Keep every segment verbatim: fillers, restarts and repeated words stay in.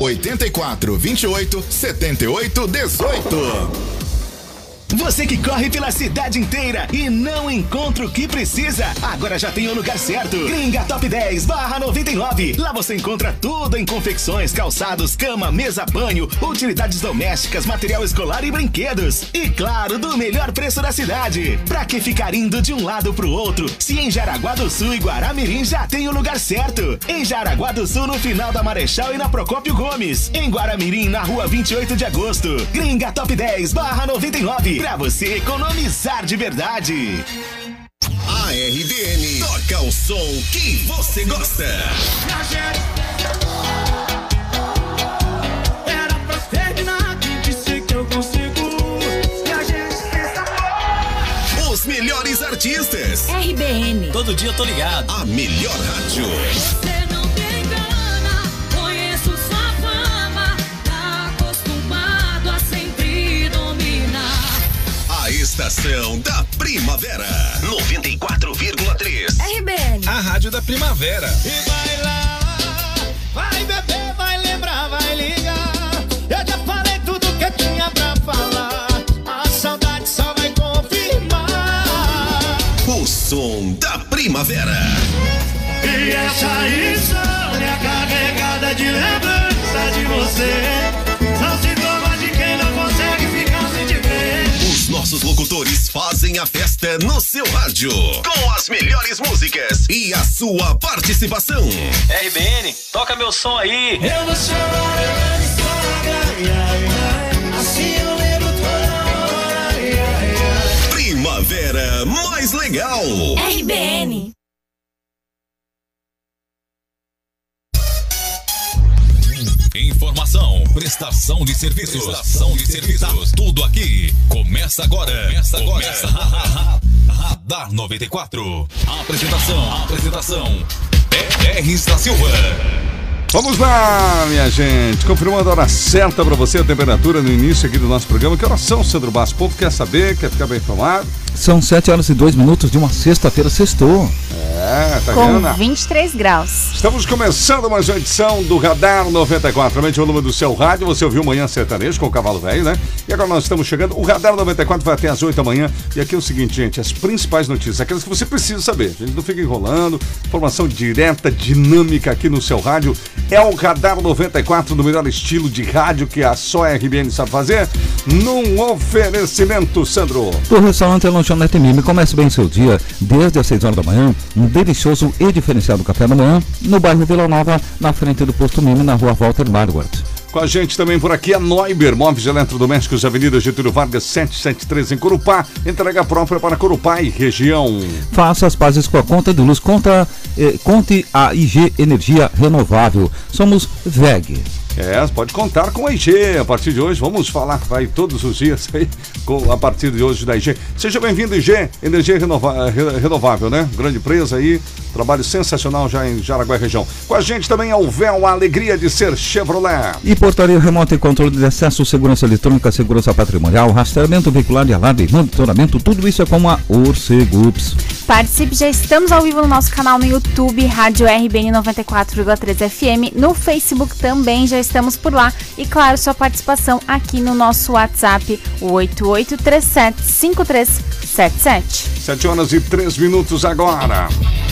oito quatro, vinte e oito, setenta e oito, dezoito. Você que corre pela cidade inteira e não encontra o que precisa, agora já tem o lugar certo. Gringa Top dez barra noventa e nove. Lá você encontra tudo em confecções, calçados, cama, mesa, banho, utilidades domésticas, material escolar e brinquedos. E claro, do melhor preço da cidade. Pra que ficar indo de um lado pro outro, se em Jaraguá do Sul e Guaramirim já tem o lugar certo. Em Jaraguá do Sul, no final da Marechal e na Procópio Gomes. Em Guaramirim, na rua vinte e oito de agosto. Gringa Top dez barra noventa e nove. Pra você economizar de verdade. A R B N toca o som que você gosta. Era pra terminar, quem disse que eu consigo? E a gente pensa. Os melhores artistas. R B N. Todo dia eu tô ligado. A melhor rádio. Você não me engana, conheço sua fama, tá acostumado a sempre dominar. A estação da primavera. noventa e quatro vírgula três. R B N. A rádio da primavera. E vai lá, vai beber, vai lembrar, vai ligar. Eu já falei tudo que eu tinha pra falar. A saudade só vai confirmar. O som da primavera. E essa insônia carregada de lembrança de você são sintomas de quem não consegue ficar sem te ver. Os nossos locutores fazem a festa no seu rádio. Com as melhores músicas e a sua participação. R B N, toca meu som aí. Eu não sou a sogra, assim eu lembro toda hora. Primavera mais legal. R B N. Informação, prestação de serviços, prestação de serviços, tudo aqui. Começa agora. Começa agora. Começa Radar noventa e quatro. Apresentação, apresentação. R da Silva. Vamos lá, minha gente. Confirmando a hora certa pra você, a temperatura no início aqui do nosso programa. Que horas são, Sandro Basso? O povo quer saber, quer ficar bem informado? São sete horas e dois minutos de uma sexta-feira, sextou. É, tá com vendo? vinte e três graus. Estamos começando mais uma edição do Radar noventa e quatro. Aumente o volume do seu rádio. Você ouviu Manhã Sertanejo com o Cavalo Velho, né? E agora nós estamos chegando. O Radar noventa e quatro vai até às oito da manhã. E aqui é o seguinte, gente, as principais notícias, aquelas que você precisa saber. A gente não fica enrolando. Informação direta, dinâmica aqui no seu rádio. É o Radar noventa e quatro do melhor estilo de rádio que a só R B N sabe fazer. Num oferecimento, Sandro. O restaurante Lanchonete Mimi começa bem seu dia desde as seis horas da manhã. Um delicioso e diferenciado café da manhã no bairro Vila Nova, na frente do posto Mimi, na rua Walter Marquardt. Com a gente também por aqui a Neuber, móveis eletrodomésticos, Avenida Getúlio Vargas setecentos e setenta e três em Corupá. Entrega própria para Corupá e região. Faça as pazes com a conta de luz. Conta, eh, conte a I G Energia Renovável. Somos V E G. É, pode contar com a I G. A partir de hoje, vamos falar vai todos os dias aí, com, a partir de hoje da I G. Seja bem-vindo, I G, Energia Renova, Renovável, né? Grande empresa aí, trabalho sensacional já em Jaraguá região. Com a gente também é o Véu, a alegria de ser Chevrolet. E portaria remota e controle de acesso, segurança eletrônica, segurança patrimonial, rastreamento veicular de alarme, monitoramento, tudo isso é com a Orcegups. Participe, já estamos ao vivo no nosso canal no YouTube, Rádio R B N noventa e quatro vírgula três F M, no Facebook também já estamos por lá e claro, sua participação aqui no nosso WhatsApp, oito oito três sete cinco três sete sete. sete horas e três minutos agora.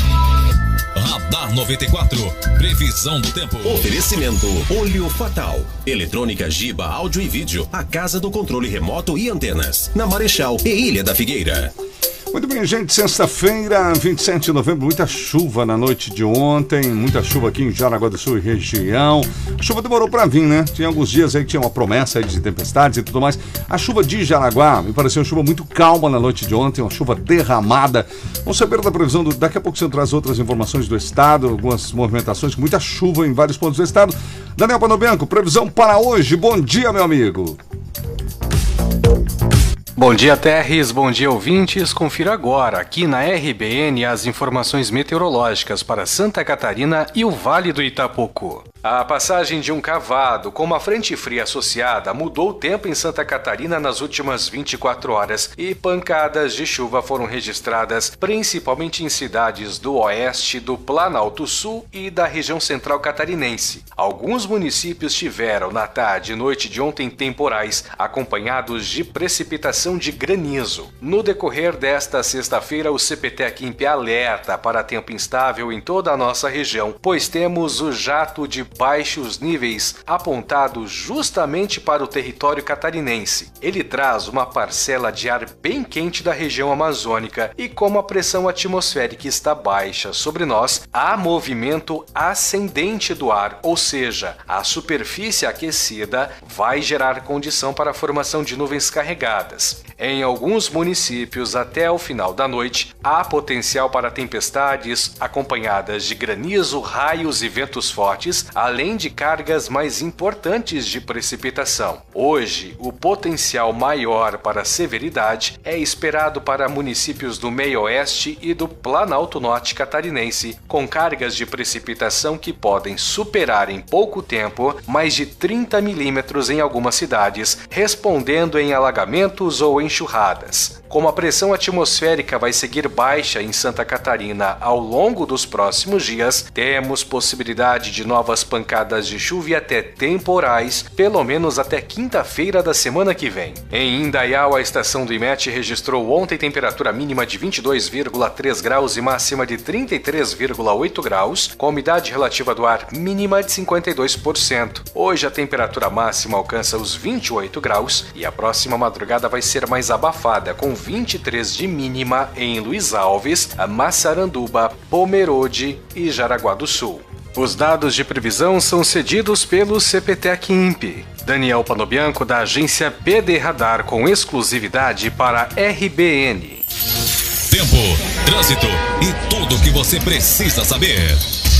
Radar noventa e quatro, previsão do tempo. Oferecimento Olho Fatal, Eletrônica Giba, áudio e vídeo, a casa do controle remoto e antenas, na Marechal e Ilha da Figueira. Muito bem, gente, sexta-feira, vinte e sete de novembro, muita chuva na noite de ontem, muita chuva aqui em Jaraguá do Sul e região. A chuva demorou para vir, né? Tinha alguns dias aí que tinha uma promessa aí de tempestades e tudo mais. A chuva de Jaraguá me pareceu uma chuva muito calma na noite de ontem, uma chuva derramada. Vamos saber da previsão, do... daqui a pouco você traz outras informações do estado, algumas movimentações, muita chuva em vários pontos do estado. Daniel Panobianco, previsão para hoje, bom dia, meu amigo. Bom dia, Terres, bom dia, ouvintes. Confira agora, aqui na R B N, as informações meteorológicas para Santa Catarina e o Vale do Itapocu. A passagem de um cavado com uma frente fria associada mudou o tempo em Santa Catarina nas últimas vinte e quatro horas e pancadas de chuva foram registradas principalmente em cidades do oeste, do Planalto Sul e da região central catarinense. Alguns municípios tiveram na tarde e noite de ontem temporais acompanhados de precipitação de granizo. No decorrer desta sexta-feira, o C P T A Quimp alerta para tempo instável em toda a nossa região, pois temos o jato de baixos níveis apontado justamente para o território catarinense. Ele traz uma parcela de ar bem quente da região amazônica e como a pressão atmosférica está baixa sobre nós, há movimento ascendente do ar, ou seja, a superfície aquecida vai gerar condição para a formação de nuvens carregadas. Em alguns municípios, até o final da noite, há potencial para tempestades acompanhadas de granizo, raios e ventos fortes, além de cargas mais importantes de precipitação. Hoje, o potencial maior para severidade é esperado para municípios do meio-oeste e do Planalto Norte catarinense, com cargas de precipitação que podem superar em pouco tempo mais de trinta milímetros em algumas cidades, respondendo em alagamentos ou enxurradas. Como a pressão atmosférica vai seguir baixa em Santa Catarina ao longo dos próximos dias, temos possibilidade de novas pancadas de chuva e até temporais, pelo menos até quinta-feira da semana que vem. Em Indaial, a estação do IMET registrou ontem temperatura mínima de vinte e dois vírgula três graus e máxima de trinta e três vírgula oito graus, com umidade relativa do ar mínima de cinquenta e dois por cento. Hoje a temperatura máxima alcança os vinte e oito graus e a próxima madrugada vai ser mais abafada, com vinte e três de mínima em Luiz Alves, Massaranduba, Pomerode e Jaraguá do Sul. Os dados de previsão são cedidos pelo C P T A Quimp. Daniel Panobianco, da agência P D Radar, com exclusividade para R B N. Tempo, trânsito e tudo o que você precisa saber.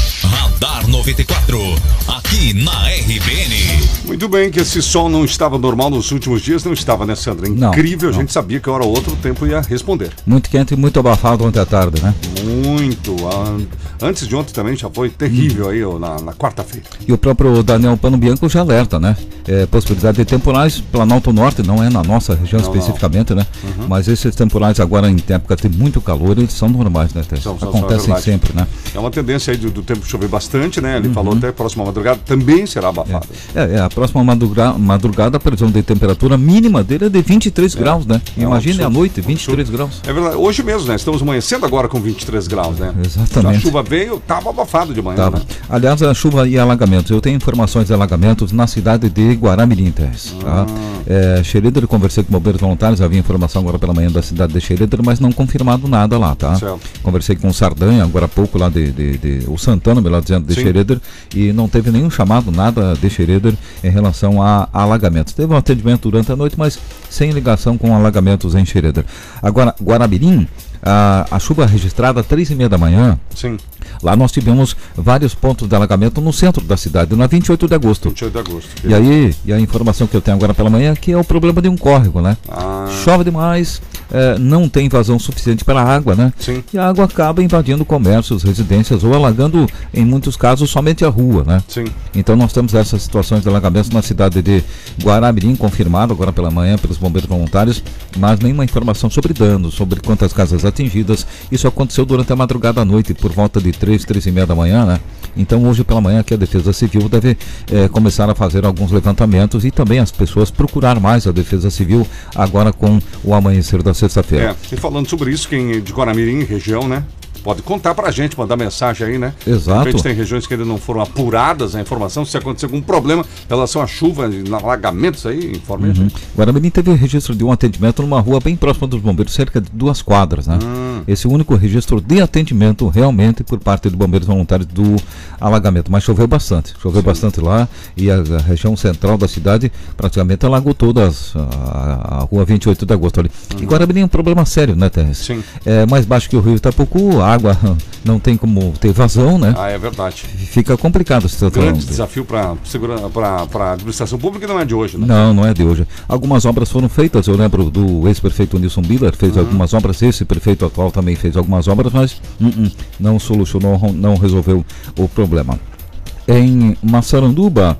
Radar noventa e quatro, aqui na R B N. Muito bem, que esse sol não estava normal nos últimos dias, não estava, né, Sandra? Incrível, não, não. A gente sabia que hora ou outra o tempo ia responder. Muito quente e muito abafado ontem à tarde, né? Muito. Antes de ontem também já foi terrível hum. aí na, na quarta-feira. E o próprio Daniel Panobianco já alerta, né? É, possibilidade de temporais, Planalto Norte, não é na nossa região não, especificamente, não. né? Uhum. Mas esses temporais agora em época de muito calor, eles são normais, né, Tess? São, são, Acontecem são sempre, né? É uma tendência aí do, do tempo chover bastante, né? Ele uhum. falou até a próxima madrugada também será abafada. É, é, a próxima madrugada, madrugada a previsão de temperatura mínima dele é de vinte e três é. graus, né? É Imagine um à noite, vinte e três um graus. É verdade, hoje mesmo, né? Estamos amanhecendo agora com vinte e três graus, né? Exatamente. A chuva veio, estava abafado de manhã, tava. né? Aliás, a chuva e alagamentos, eu tenho informações de alagamentos na cidade de Guaramirim, Tess, tá? Ah. É, Xereder, conversei com bombeiros voluntários, havia informação agora pela manhã da cidade de Xereder, mas não confirmado nada lá, tá? Certo. Conversei com o Sardanha, agora há pouco lá de, de, de o Santana, melhor dizendo, de Sim. Xereder, e não teve nenhum chamado, nada de Xereder em relação a, a alagamentos. Teve um atendimento durante a noite, mas sem ligação com alagamentos em Xereder. Agora, Guaramirim, a, a chuva registrada às três e meia da manhã. Sim. Lá nós tivemos vários pontos de alagamento no centro da cidade, na vinte e oito de agosto. vinte e oito de agosto. E aí, e a informação que eu tenho agora pela manhã é que é o problema de um córrego, né? Ah. Chove demais, é, não tem vazão suficiente para a água, né? Sim. E a água acaba invadindo comércios, residências ou alagando, em muitos casos, somente a rua, né? Sim. Então nós temos essas situações de alagamentos na cidade de Guaramirim, confirmado agora pela manhã pelos bombeiros voluntários, mas nenhuma informação sobre danos, sobre quantas casas atingidas. Isso aconteceu durante a madrugada à noite, por volta de três, três e meia da manhã, né? Então hoje pela manhã aqui a Defesa Civil deve é, começar a fazer alguns levantamentos e também as pessoas procurar mais a Defesa Civil agora com o amanhecer da sexta-feira. É, e falando sobre isso, quem de Guaramirim, região, né? Pode contar pra gente, mandar mensagem aí, né? Exato. De repente tem regiões que ainda não foram apuradas a informação. Se acontecer algum problema em relação à chuva, alagamentos aí, informe uhum. a gente. Guaramirim teve registro de um atendimento numa rua bem próxima dos bombeiros, cerca de duas quadras, né? Hum. Esse único registro de atendimento realmente por parte dos bombeiros voluntários do alagamento. Mas choveu bastante, choveu Sim. bastante lá e a, a região central da cidade praticamente alagou todas a, a rua vinte e oito de agosto ali. Uhum. E Guaramirim é um problema sério, né, Terres? Sim. É mais baixo que o Rio Itapucu, a água não tem como ter vazão, né? Ah, é verdade. Fica complicado a situação. Grande desafio para a administração pública não é de hoje, né? Não, não é de hoje. Algumas obras foram feitas, eu lembro do ex-prefeito Nilson Biller, fez uhum. algumas obras, esse prefeito atual também fez algumas obras, mas uh -uh, não solucionou, não resolveu o problema. Em Massaranduba,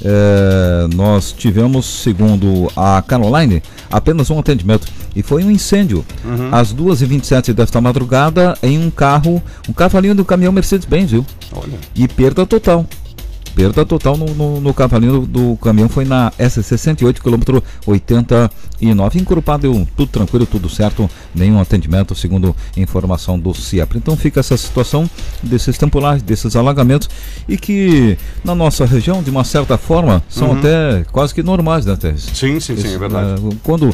eh, nós tivemos, segundo a Caroline, apenas um atendimento e foi um incêndio uhum. às duas e vinte e sete desta madrugada em um carro, um cavalinho do caminhão Mercedes-Benz, viu? Olha. E perda total. Perda total no, no, no cavalinho do, do caminhão foi na S sessenta e oito, quilômetro oitenta e nove. Encorpado, deu tudo tranquilo, tudo certo, nenhum atendimento, segundo informação do CIEPRE. Então fica essa situação desses temporais, desses alagamentos, e que na nossa região, de uma certa forma, são uhum. até quase que normais, né, Tess? Sim, sim, sim, é verdade. Uh, quando, uh,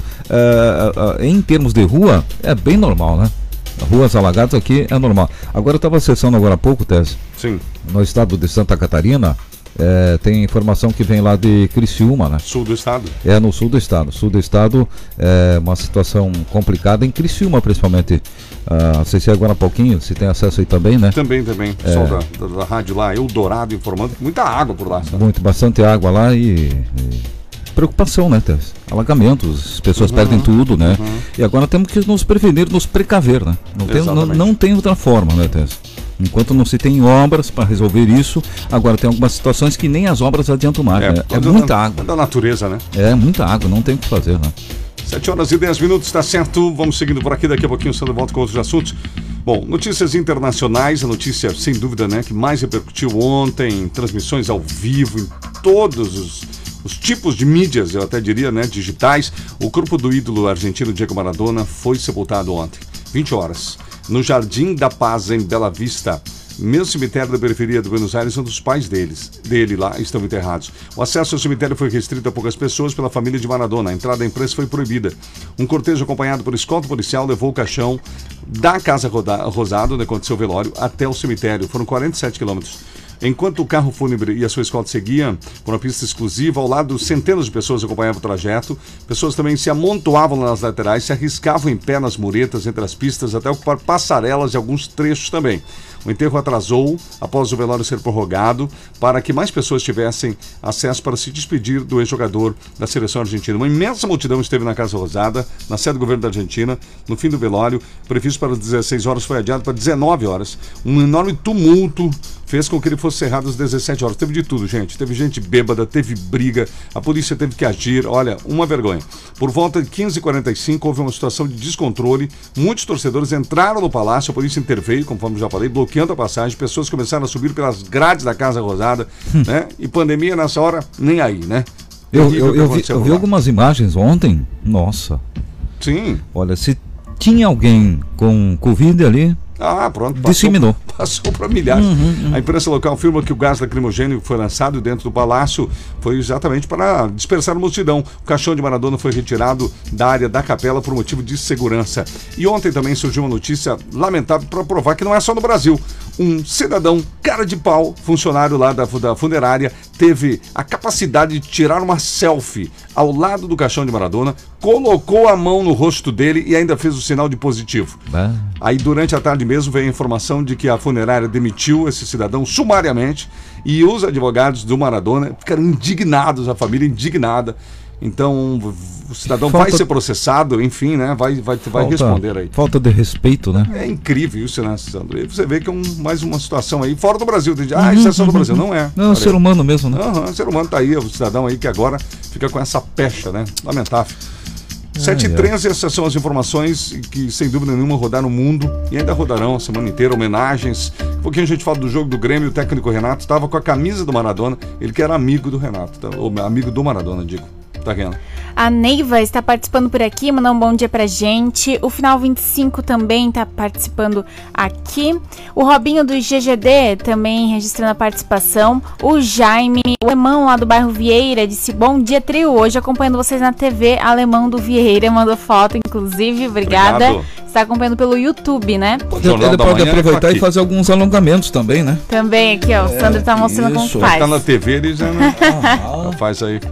uh, em termos de rua, é bem normal, né? Ruas alagadas aqui é normal. Agora eu estava acessando agora há pouco, Tess. Sim. No estado de Santa Catarina, é, tem informação que vem lá de Criciúma, né? Sul do estado. É, no sul do estado. Sul do estado é uma situação complicada, em Criciúma principalmente. Ah, não sei se é agora há pouquinho, se tem acesso aí também, né? Também, também. Pessoal é, da, da, da rádio lá, Eldorado, informando. Muita água por lá. Sabe? Muito, bastante água lá e... e... preocupação, né, Tess? Alagamentos, as pessoas uhum, perdem tudo, né? Uhum. E agora temos que nos prevenir, nos precaver, né? Não tem, não, não tem outra forma, né, Tess? Enquanto não se tem obras para resolver isso, agora tem algumas situações que nem as obras adiantam mais, é, né? É muita da, água. É da natureza, né? É, muita água, não tem o que fazer, né? sete horas e dez minutos, está certo. Vamos seguindo por aqui, daqui a pouquinho o Sandro volta com outros assuntos. Bom, notícias internacionais, a notícia, sem dúvida, né, que mais repercutiu ontem, transmissões ao vivo, em todos os... os tipos de mídias, eu até diria, né, digitais. O corpo do ídolo argentino Diego Maradona foi sepultado ontem, vinte horas, no Jardim da Paz, em Bela Vista. Mesmo cemitério da periferia de Buenos Aires, um dos pais deles, dele lá estão enterrados. O acesso ao cemitério foi restrito a poucas pessoas pela família de Maradona. A entrada à imprensa foi proibida. Um cortejo acompanhado por escolta policial levou o caixão da Casa Rosada, onde aconteceu o velório, até o cemitério. Foram quarenta e sete quilômetros. Enquanto o carro fúnebre e a sua escolta seguiam por uma pista exclusiva, ao lado centenas de pessoas acompanhavam o trajeto. Pessoas também se amontoavam nas laterais, se arriscavam em pé nas muretas entre as pistas, até ocupar passarelas e alguns trechos também. O enterro atrasou após o velório ser prorrogado para que mais pessoas tivessem acesso para se despedir do ex-jogador da seleção argentina. Uma imensa multidão esteve na Casa Rosada, na sede do governo da Argentina. No fim do velório, previsto para as dezesseis horas, foi adiado para dezenove horas. Um enorme tumulto fez com que ele fosse cerrado às dezessete horas. Teve de tudo, gente. Teve gente bêbada, teve briga, a polícia teve que agir. Olha, uma vergonha. Por volta de quinze e quarenta e cinco, houve uma situação de descontrole. Muitos torcedores entraram no palácio, a polícia interveio, conforme já falei, bloqueando a passagem. Pessoas começaram a subir pelas grades da Casa Rosada, hum. né? E pandemia nessa hora, nem aí, né? Eu, eu, eu, vi, eu vi algumas imagens ontem. Nossa. Sim. Olha, se tinha alguém com Covid ali... Ah, pronto. Passou, disseminou. Passou para milhares. Uhum, uhum. A imprensa local afirma que o gás lacrimogêneo que foi lançado dentro do palácio foi exatamente para dispersar a multidão. O caixão de Maradona foi retirado da área da capela por motivo de segurança. E ontem também surgiu uma notícia lamentável para provar que não é só no Brasil. Um cidadão cara de pau, funcionário lá da, da funerária, teve a capacidade de tirar uma selfie ao lado do caixão de Maradona, colocou a mão no rosto dele e ainda fez o sinal de positivo. Ah. Aí durante a tarde mesmo veio a informação de que a funerária demitiu esse cidadão sumariamente e os advogados do Maradona ficaram indignados, a família indignada. Então o cidadão falta... vai ser processado, enfim, né? Vai, vai, falta, vai responder aí. Falta de respeito, né? É incrível isso, né, Sandro? E você vê que é um, mais uma situação aí fora do Brasil. Tem, ah, isso é só do Brasil. Não é. Não, é um ser humano mesmo, né? Aham, uhum, ser humano tá aí, o cidadão aí que agora fica com essa pecha, né? Lamentável. sete e treze, essas são as informações que, sem dúvida nenhuma, rodaram o mundo e ainda rodarão a semana inteira, homenagens. Um pouquinho a gente fala do jogo do Grêmio, o técnico Renato estava com a camisa do Maradona, ele que era amigo do Renato, tá? Ou amigo do Maradona, digo. Tá vendo? A Neiva está participando por aqui, mandar um bom dia pra gente. O Final vinte e cinco também está participando aqui. O Robinho do G G D também registrando a participação. O Jaime, o Alemão lá do bairro Vieira, disse bom dia, trio. Hoje acompanhando vocês na T V. Alemão do Vieira mandou foto, inclusive. Obrigada. Obrigado. Está acompanhando pelo YouTube, né? Ele pode aproveitar e fazer alguns alongamentos também, né? Também aqui, ó. O Sandro está mostrando isso. como faz. Tá na T V, ele já, né? já faz aí.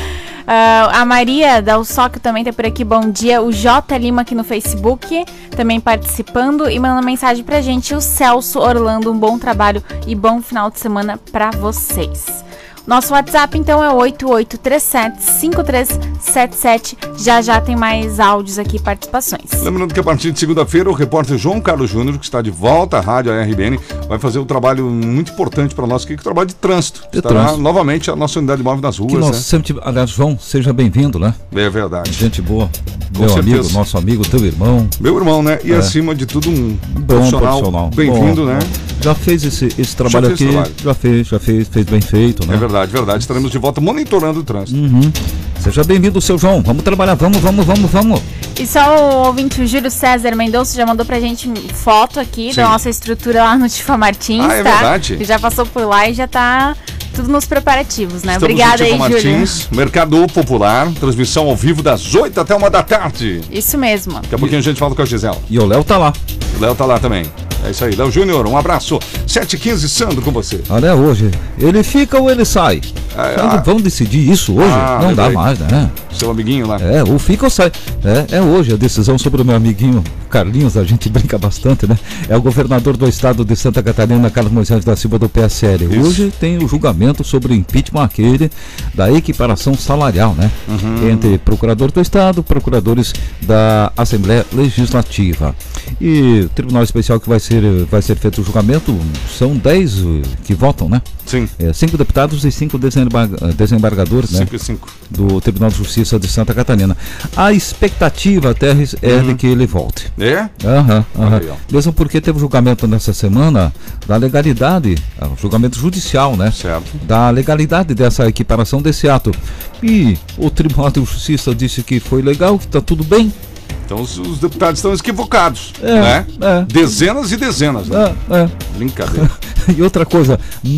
Uh, a Maria da Usoc também tá por aqui, bom dia. O J Lima aqui no Facebook também participando e mandando mensagem pra gente. O Celso Orlando, um bom trabalho e bom final de semana pra vocês. Nosso WhatsApp, então, é oito oito três sete, cinco três sete sete. Já já tem mais áudios aqui, participações. Lembrando que a partir de segunda-feira, o repórter João Carlos Júnior, que está de volta à Rádio R B N, vai fazer um trabalho muito importante para nós aqui, que é o trabalho de trânsito. De Estará trânsito. novamente a nossa unidade móvel nas ruas. Que nós né? sempre tive... Aliás, João, seja bem-vindo, né? É verdade. Gente boa. Com Meu certeza. amigo, nosso amigo, teu irmão. Meu irmão, né? E É. acima de tudo, um Bom profissional, profissional. bem-vindo, Bom, né? bom. Já fez esse, esse trabalho fez aqui. trabalho. Já fez, já fez, fez bem feito, né? É verdade, verdade. Estaremos de volta monitorando o trânsito. Uhum. Seja bem-vindo, seu João. Vamos trabalhar, vamos, vamos, vamos, vamos. E só o ouvinte, o Júlio César Mendonça, já mandou pra gente foto aqui Sim. da nossa estrutura lá no Tifa Martins, Ah, é tá? verdade. Que já passou por lá e já tá tudo nos preparativos, né? Estamos Obrigada no Tifa aí, Júlio. Martins, Mercado Popular, transmissão ao vivo das oito até uma da tarde. Isso mesmo. Daqui a pouquinho a gente fala com a Gisela. E o Léo tá lá. O Léo tá lá também. É isso aí. Léo Júnior, um abraço. sete e quinze, Sandro, com você. Olha, hoje. Ele fica ou ele sai? Ah, Vamos- ah. Vamos decidir isso hoje? Ah, Não dá lembrei. mais, né? Seu amiguinho lá. É, ou fica ou sai. É, é hoje a decisão sobre o meu amiguinho Carlinhos, a gente brinca bastante, né? É o governador do estado de Santa Catarina, Carlos Moisés da Silva, do P S L. Isso. Hoje tem o julgamento sobre o impeachment aquele da equiparação salarial, né? Uhum. Entre procurador do estado, procuradores da Assembleia Legislativa. E o Tribunal Especial que vai ser, vai ser feito o julgamento, são dez uh, que votam, né? Sim. É, cinco deputados e cinco desembarga- desembargadores, né? cinco e cinco. Do Tribunal de Justiça de Santa Catarina. A expectativa, Terres, é de que ele volte. É? Aham, aham. aí, ó. Mesmo porque teve julgamento nessa semana da legalidade, ah, julgamento judicial, né? Certo. Da legalidade dessa equiparação desse ato. E o Tribunal de Justiça disse que foi legal, que está tudo bem. Então os, os deputados estão equivocados, É, né? é. Dezenas e dezenas, né? É, é. Brincadeira. E outra coisa,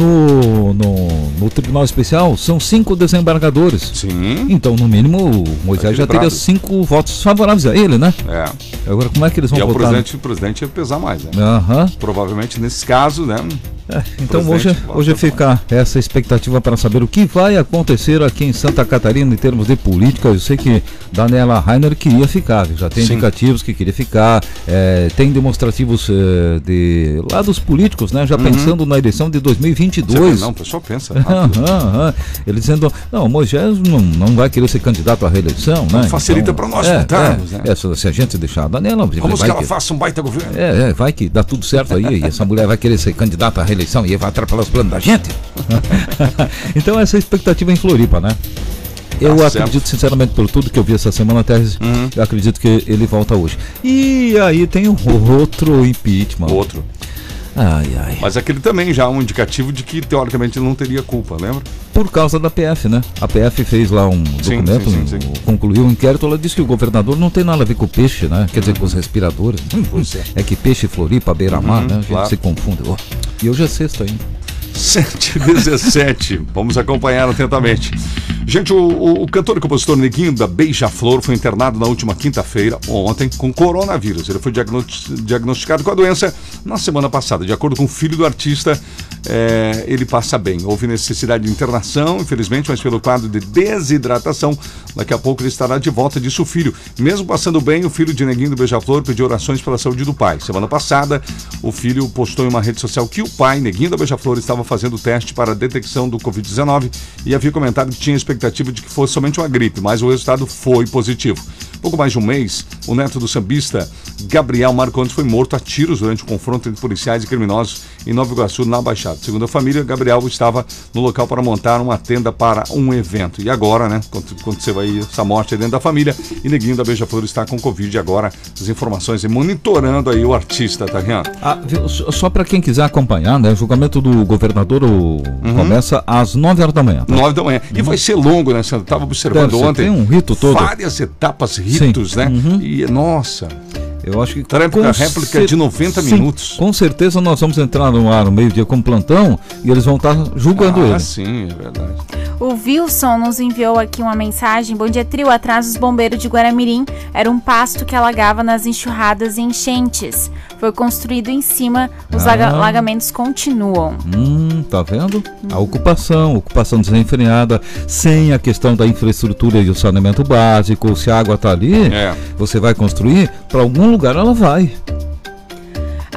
no, no, no Tribunal Especial são cinco desembargadores. Sim. Então, no mínimo, o Moisés já teria equilibrado. cinco votos favoráveis a ele, né? É. Agora, como é que eles vão E é o votar? presidente, o presidente ia pesar mais, né? Aham. Provavelmente nesse caso, né? É, então Presidente, hoje, volta hoje a fica essa expectativa para saber o que vai acontecer aqui em Santa Catarina em termos de política. Eu sei que Daniela Rainer queria ficar, já tem Sim. indicativos que queria ficar, é, tem demonstrativos é, de lados políticos, né? Já pensando na eleição de dois mil e vinte e Você dois. pensa, não, o pessoal pensa rápido. Aham, aham. Ele dizendo, não, Moisés não, não vai querer ser candidato à reeleição, né? facilita para nós é, votarmos, é, né? é, se se a gente deixar a Daniela, Vamos vai que ela que- faça um baita governo. é, é, vai que dá tudo certo aí, e essa mulher vai querer ser candidata à reeleição e vai atrapalhar os planos da gente. Então essa é a expectativa em Floripa, né? Eu Tá certo. acredito sinceramente por tudo que eu vi essa semana, Terres, Uhum. eu acredito que ele volta hoje. E aí tem um outro impeachment. Outro. Ai, ai. Mas aquele também já é um indicativo de que, teoricamente, ele não teria culpa, lembra? Por causa da P F, né? A P F fez lá um Sim, documento, sim, sim, sim. concluiu o inquérito, ela disse que o governador não tem nada a ver com o peixe, né? Quer dizer, com os respiradores. Pois é. É que peixe, Floripa, beira-mar, Uhum, né? A gente claro. se confunde. Oh. E hoje é sexta ainda. sete e dezessete. Vamos acompanhar atentamente. Gente, o, o, o cantor e compositor Neguinho da Beija-Flor foi internado na última quinta-feira, ontem, com coronavírus. Ele foi diagno- diagnosticado com a doença na semana passada. De acordo com o filho do artista, é, ele passa bem. Houve necessidade de internação, infelizmente, mas pelo quadro de desidratação, daqui a pouco ele estará de volta, disse o filho. Mesmo passando bem, o filho de Neguinho do Beija-Flor pediu orações pela saúde do pai. Semana passada, o filho postou em uma rede social que o pai, Neguinho da Beija-Flor, estava fazendo o teste para a detecção do covid dezenove e havia comentado que tinha expectativa de que fosse somente uma gripe, mas o resultado foi positivo. Pouco mais de um mês, o neto do sambista Gabriel Marcondes foi morto a tiros durante o confronto entre policiais e criminosos em Nova Iguaçu, na Baixada. Segundo a família, Gabriel estava no local para montar uma tenda para um evento. E agora, né, aconteceu aí essa morte dentro da família e Neguinho da Beija-Flor está com Covid. E agora as informações e monitorando aí o artista, tá vendo? Ah, viu, só só para quem quiser acompanhar, né? O julgamento do governador o, começa às nove horas da manhã. Tá? Nove da manhã. E vai ser longo, né, Sandro? Estava observando Deve ser, ontem. tem um rito todo. Várias etapas, ritos, Sim. né? Uhum. E, nossa, Eu acho que Tréplica com réplica cer- de noventa Sim, minutos. Com certeza nós vamos entrar no ar no meio-dia com plantão e eles vão estar julgando Ah, ele. sim, é verdade. O Wilson nos enviou aqui uma mensagem. Bom dia, trio. Atrás dos bombeiros de Guaramirim era um pasto que alagava nas enxurradas e enchentes. Foi construído em cima, os Ah. aga- alagamentos continuam. Hum, tá vendo? A ocupação, ocupação desenfreada, sem a questão da infraestrutura e o saneamento básico. Se a água tá ali, É. você vai construir, para algum lugar ela vai. A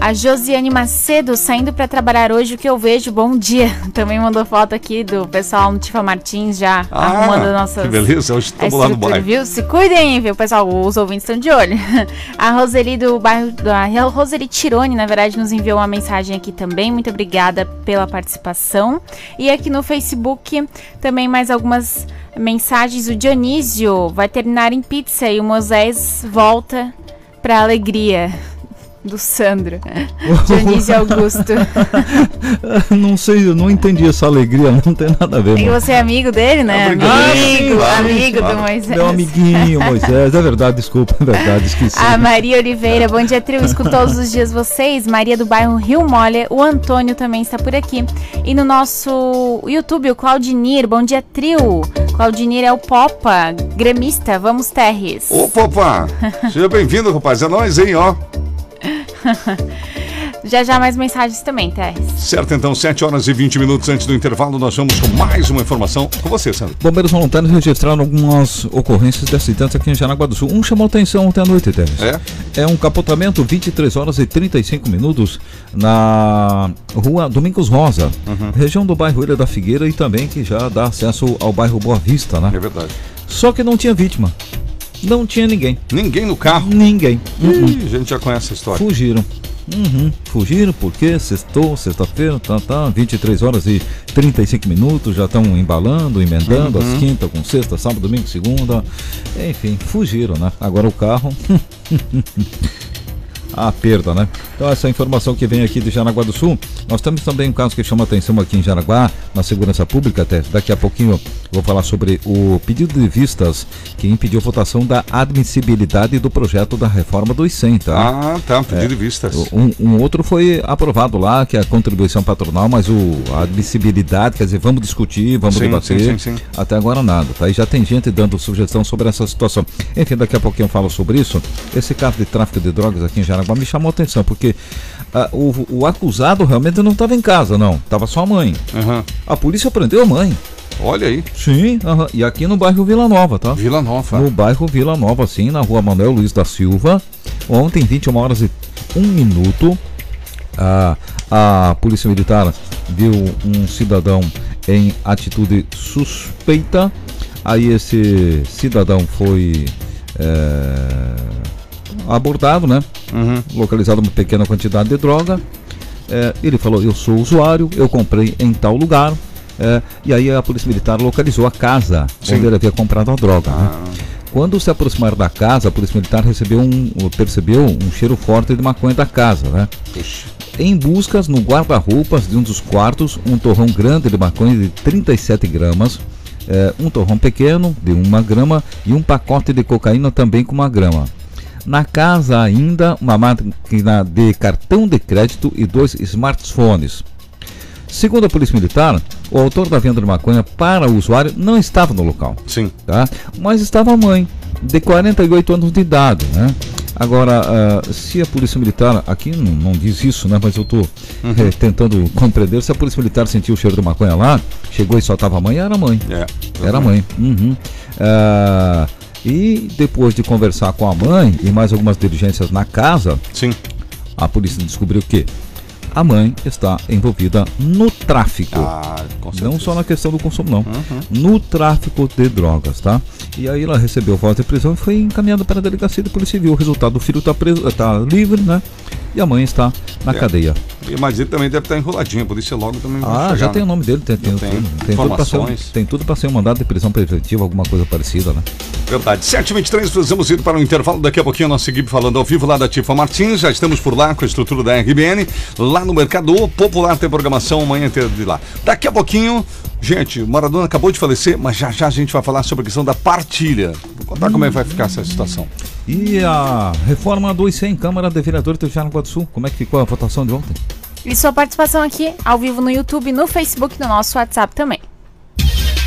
A Josiane Macedo, saindo para trabalhar hoje, o que eu vejo, bom dia. Também mandou foto aqui do pessoal no Tifa Martins, já ah, arrumando nossas... Que beleza, hoje estamos lá no bairro. Viu? Se cuidem, viu, pessoal, os ouvintes estão de olho. A Roseli do bairro, a Roseli Tirone, na verdade, nos enviou uma mensagem aqui também. Muito obrigada pela participação. E aqui no Facebook, também mais algumas mensagens. O Dionísio vai terminar em pizza e o Moisés volta pra alegria. Do Sandro. Dionísio Augusto. Não sei, eu não entendi essa alegria, não tem nada a ver. E você é amigo dele, né? Amigo, ah, amigo, claro, amigo claro. do Moisés. Meu amiguinho, Moisés. É verdade, desculpa, é verdade, esqueci. A Maria Oliveira, bom dia, trio. Escuto todos os dias vocês. Maria do bairro Rio Mole. O Antônio também está por aqui. E no nosso YouTube, o Claudinir, bom dia, trio. Claudinir é o Popa, gremista. Vamos, Terres. Ô, Popa, seja bem-vindo, rapaz. É nóis, hein, ó. Já já mais mensagens também, Terres. Certo, então, sete horas e vinte minutos antes do intervalo, nós vamos com mais uma informação com você, Sandro. Bombeiros voluntários registraram algumas ocorrências de acidentes aqui em Jaraguá do Sul. Um chamou atenção ontem à noite, Terres. É? É um capotamento, vinte e três horas e trinta e cinco minutos na rua Domingos Rosa, uhum. região do bairro Ilha da Figueira e também que já dá acesso ao bairro Boa Vista, né? É verdade. Só que não tinha vítima. Não tinha ninguém. Ninguém no carro? Ninguém. Ih, uhum. A gente já conhece a história. Fugiram. Uhum. Fugiram porque sextou, sexta-feira, tá, tá, vinte e três horas e trinta e cinco minutos, já estão embalando, emendando, uhum. as quinta com sexta, sábado, domingo, segunda. Enfim, fugiram, né? Agora o carro... a perda, né? Então essa informação que vem aqui de Jaraguá do Sul, nós temos também um caso que chama atenção aqui em Jaraguá, na segurança pública, até daqui a pouquinho eu vou falar sobre o pedido de vistas que impediu a votação da admissibilidade do projeto da reforma dos cem, tá? Ah, tá, pedido é, de vistas. Um, um outro foi aprovado lá, que é a contribuição patronal, mas o, a admissibilidade, quer dizer, vamos discutir, vamos sim, debater, sim, sim, sim. Até agora nada, tá? E já tem gente dando sugestão sobre essa situação. Enfim, daqui a pouquinho eu falo sobre isso. Esse caso de tráfico de drogas aqui em Jaraguá me chamou a atenção, porque uh, o, o acusado realmente não estava em casa, não. Estava só a mãe. Uhum. A polícia prendeu a mãe. Olha aí. Sim, uhum. E aqui no bairro Vila Nova, tá? Vila Nova. No bairro Vila Nova, sim, na rua Manuel Luiz da Silva. Ontem, vinte e uma horas e um minuto, a, a Polícia Militar viu um cidadão em atitude suspeita. Aí esse cidadão foi... É... abordado, né? Uhum. Localizado uma pequena quantidade de droga. É, ele falou, eu sou usuário, eu comprei em tal lugar. É, e aí a Polícia Militar localizou a casa sim. onde ele havia comprado a droga. Ah. Né? Quando se aproximaram da casa, a Polícia Militar recebeu um, percebeu um cheiro forte de maconha da casa, né? Ixi. Em buscas no guarda-roupas de um dos quartos, um torrão grande de maconha de trinta e sete gramas, é, um torrão pequeno de uma grama e um pacote de cocaína também com uma grama. Na casa ainda uma máquina de cartão de crédito e dois smartphones. Segundo a Polícia Militar, o autor da venda de maconha para o usuário não estava no local. Sim. Tá? Mas estava a mãe, de quarenta e oito anos de idade, né? Agora, uh, se a Polícia Militar, aqui não, não diz isso, né? Mas eu estou uhum. é, tentando compreender, se a Polícia Militar sentiu o cheiro de maconha lá, chegou e só estava a mãe, era a mãe. É, era a mãe. Uhum. Uh, E depois de conversar com a mãe e mais algumas diligências na casa, sim. a polícia descobriu que a mãe está envolvida no tráfico. Ah, com certeza. Não só na questão do consumo, não. Uhum. No tráfico de drogas, tá? E aí ela recebeu voz de prisão e foi encaminhada para a delegacia de Polícia Civil. O resultado, o filho está preso, está livre, né? E a mãe está na é. cadeia. Mas ele também deve estar enroladinho, a polícia logo também vai Ah, chegar, já tem né? o nome dele, tem, tem, tem, tem, tudo para ser, tem tudo para ser um mandado de prisão preventiva, alguma coisa parecida, né? Verdade. sete e vinte e três, precisamos ir para o intervalo. Daqui a pouquinho nós seguimos falando ao vivo lá da Tifa Martins. Já estamos por lá com a estrutura da R B N, lá no Mercado Popular, tem programação amanhã inteira de lá. Daqui a pouquinho, gente, o Maradona acabou de falecer, mas já já a gente vai falar sobre a questão da partilha. Vou contar hum. como é que vai ficar essa situação. E a reforma do I C E M, Câmara de Vereadores de Jaraguá do Sul, como é que ficou a votação de ontem? E sua participação aqui, ao vivo no YouTube, no Facebook, no nosso WhatsApp também.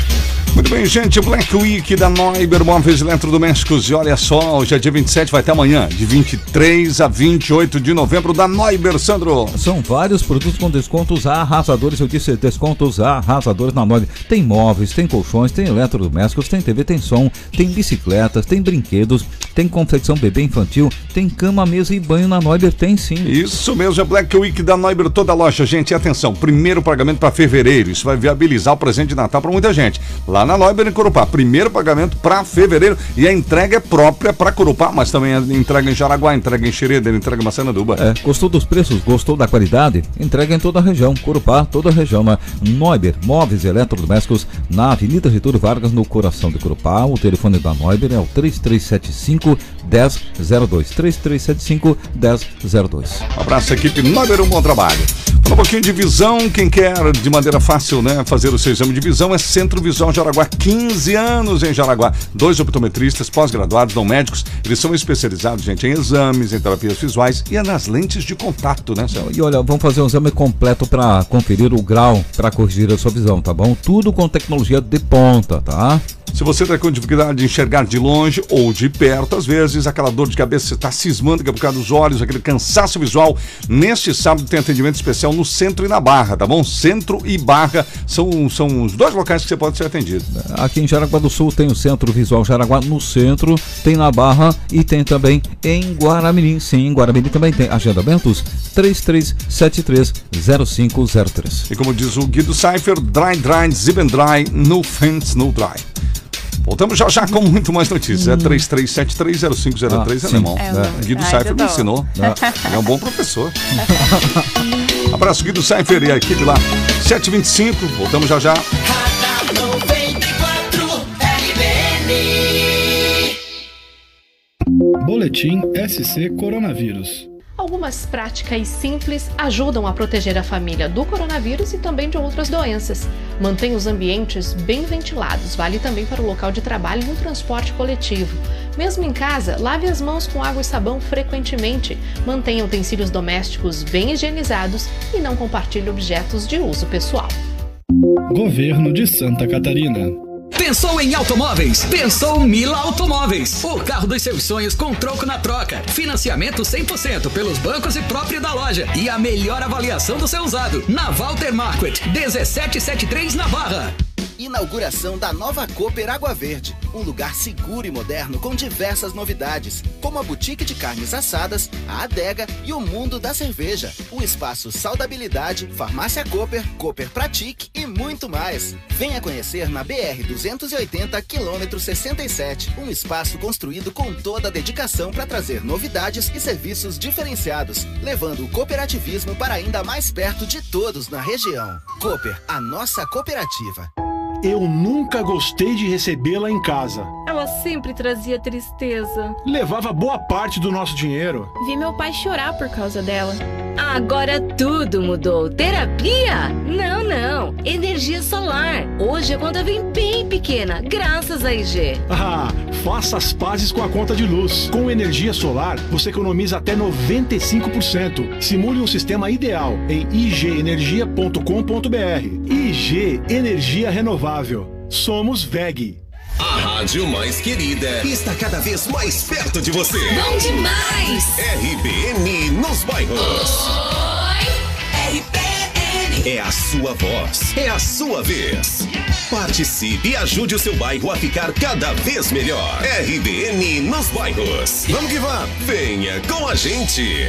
Muito bem, gente, Black Week da Neuber Móveis Eletrodomésticos. E olha só, hoje é dia vinte e sete, vai até amanhã, de vinte e três a vinte e oito de novembro, da Neuber, Sandro. São vários produtos com descontos arrasadores, eu disse descontos arrasadores na Neuber. Tem móveis, tem colchões, tem eletrodomésticos, tem T V, tem som, tem bicicletas, tem brinquedos, tem confecção bebê infantil, tem cama, mesa e banho na Neuber, tem sim. Isso mesmo, é Black Week da Neuber, toda a loja, gente. E atenção, primeiro pagamento para fevereiro, isso vai viabilizar o presente de Natal para muita gente. Lá na Neuber em Corupá, primeiro pagamento para fevereiro e a entrega é própria para Corupá, mas também a entrega em Jaraguá, entrega em Xereder, entrega em Massaranduba. É, gostou dos preços, gostou da qualidade? Entrega em toda a região, Corupá, toda a região. Né? Neuber, móveis e eletrodomésticos na Avenida Getúlio Vargas, no coração de Corupá. O telefone da Neuber é o três três sete cinco, um zero zero dois, três três sete cinco, um zero zero dois. Um abraço, equipe Neuber, um bom trabalho. Fala um pouquinho de visão, quem quer de maneira fácil, né, fazer o seu exame de visão é Centro Visual Jaraguá, quinze anos em Jaraguá, dois optometristas pós-graduados, não médicos, eles são especializados, gente, em exames, em terapias visuais e é nas lentes de contato, né, Céu? E olha, vamos fazer um exame completo para conferir o grau, para corrigir a sua visão, tá bom? Tudo com tecnologia de ponta, tá? Se você está com dificuldade de enxergar de longe ou de perto, às vezes aquela dor de cabeça, você está cismando que é por causa dos olhos, aquele cansaço visual, neste sábado tem atendimento especial no Centro e na Barra, tá bom? Centro e Barra são, são os dois locais que você pode ser atendido. Aqui em Jaraguá do Sul tem o Centro Visual Jaraguá no centro, tem na Barra e tem também em Guaramirim. Sim, em Guaramirim também tem agendamentos três três sete três, zero cinco zero três. E como diz o Guido Cypher, dry, dry, zip and dry, no fence, no dry. Voltamos já já com muito mais notícias. Hum. É três três sete trtrês zero cinco zero três, ah, alemão. É, é. Guido Cypher me ensinou. É. é um bom professor. Abraço, Guido Cypher e a equipe lá. sete e vinte e cinco, voltamos já já. Boletim S C Coronavírus. Algumas práticas simples ajudam a proteger a família do coronavírus e também de outras doenças. Mantenha os ambientes bem ventilados, vale também para o local de trabalho e no transporte coletivo. Mesmo em casa, lave as mãos com água e sabão frequentemente. Mantenha utensílios domésticos bem higienizados e não compartilhe objetos de uso pessoal. Governo de Santa Catarina. Pensou em automóveis? Pensou Mila Automóveis. O carro dos seus sonhos com troco na troca. Financiamento cem por cento pelos bancos e próprio da loja. E a melhor avaliação do seu usado. Na Walter Market, dezessete setenta e três na Barra. Inauguração da nova Cooper Água Verde, um lugar seguro e moderno com diversas novidades, como a boutique de carnes assadas, a adega e o mundo da cerveja, o espaço Saudabilidade, Farmácia Cooper, Cooper Pratique e muito mais. Venha conhecer na B R duzentos e oitenta, quilômetro sessenta e sete, um espaço construído com toda a dedicação para trazer novidades e serviços diferenciados, levando o cooperativismo para ainda mais perto de todos na região. Cooper, a nossa cooperativa. Eu nunca gostei de recebê-la em casa. Ela sempre trazia tristeza. Levava boa parte do nosso dinheiro. Vi meu pai chorar por causa dela. Agora tudo mudou. Terapia? Não, não. Energia solar. Hoje a conta vem bem pequena, graças a I G. Ah, faça as pazes com a conta de luz. Com energia solar, você economiza até noventa e cinco por cento. Simule um sistema ideal em i g energia ponto com ponto b r. I G Energia Renovável. Somos V E G. A rádio mais querida está cada vez mais perto de você. Bom demais! R B N nos bairros. Oi, R B N. É a sua voz, é a sua vez. Participe e ajude o seu bairro a ficar cada vez melhor. R B N nos bairros. Vamos que vamos. Venha com a gente.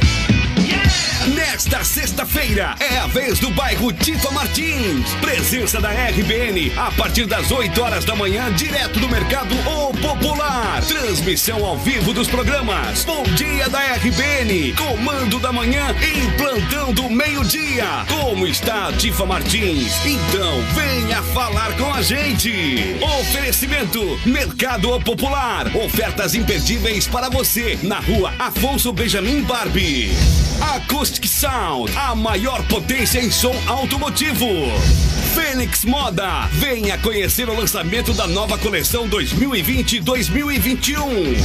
Nesta sexta-feira é a vez do bairro Tifa Martins. Presença da R B N a partir das oito horas da manhã, direto do Mercado O Popular. Transmissão ao vivo dos programas Bom Dia da R B N, Comando da Manhã e Plantão do Meio-Dia. Como está a Tifa Martins? Então venha falar com a gente. Oferecimento Mercado O Popular. Ofertas imperdíveis para você na rua Afonso Benjamin Barbie. Acoustic Sound, a maior potência em som automotivo. Fênix Moda, venha conhecer o lançamento da nova coleção dois mil e vinte dois mil e vinte e um.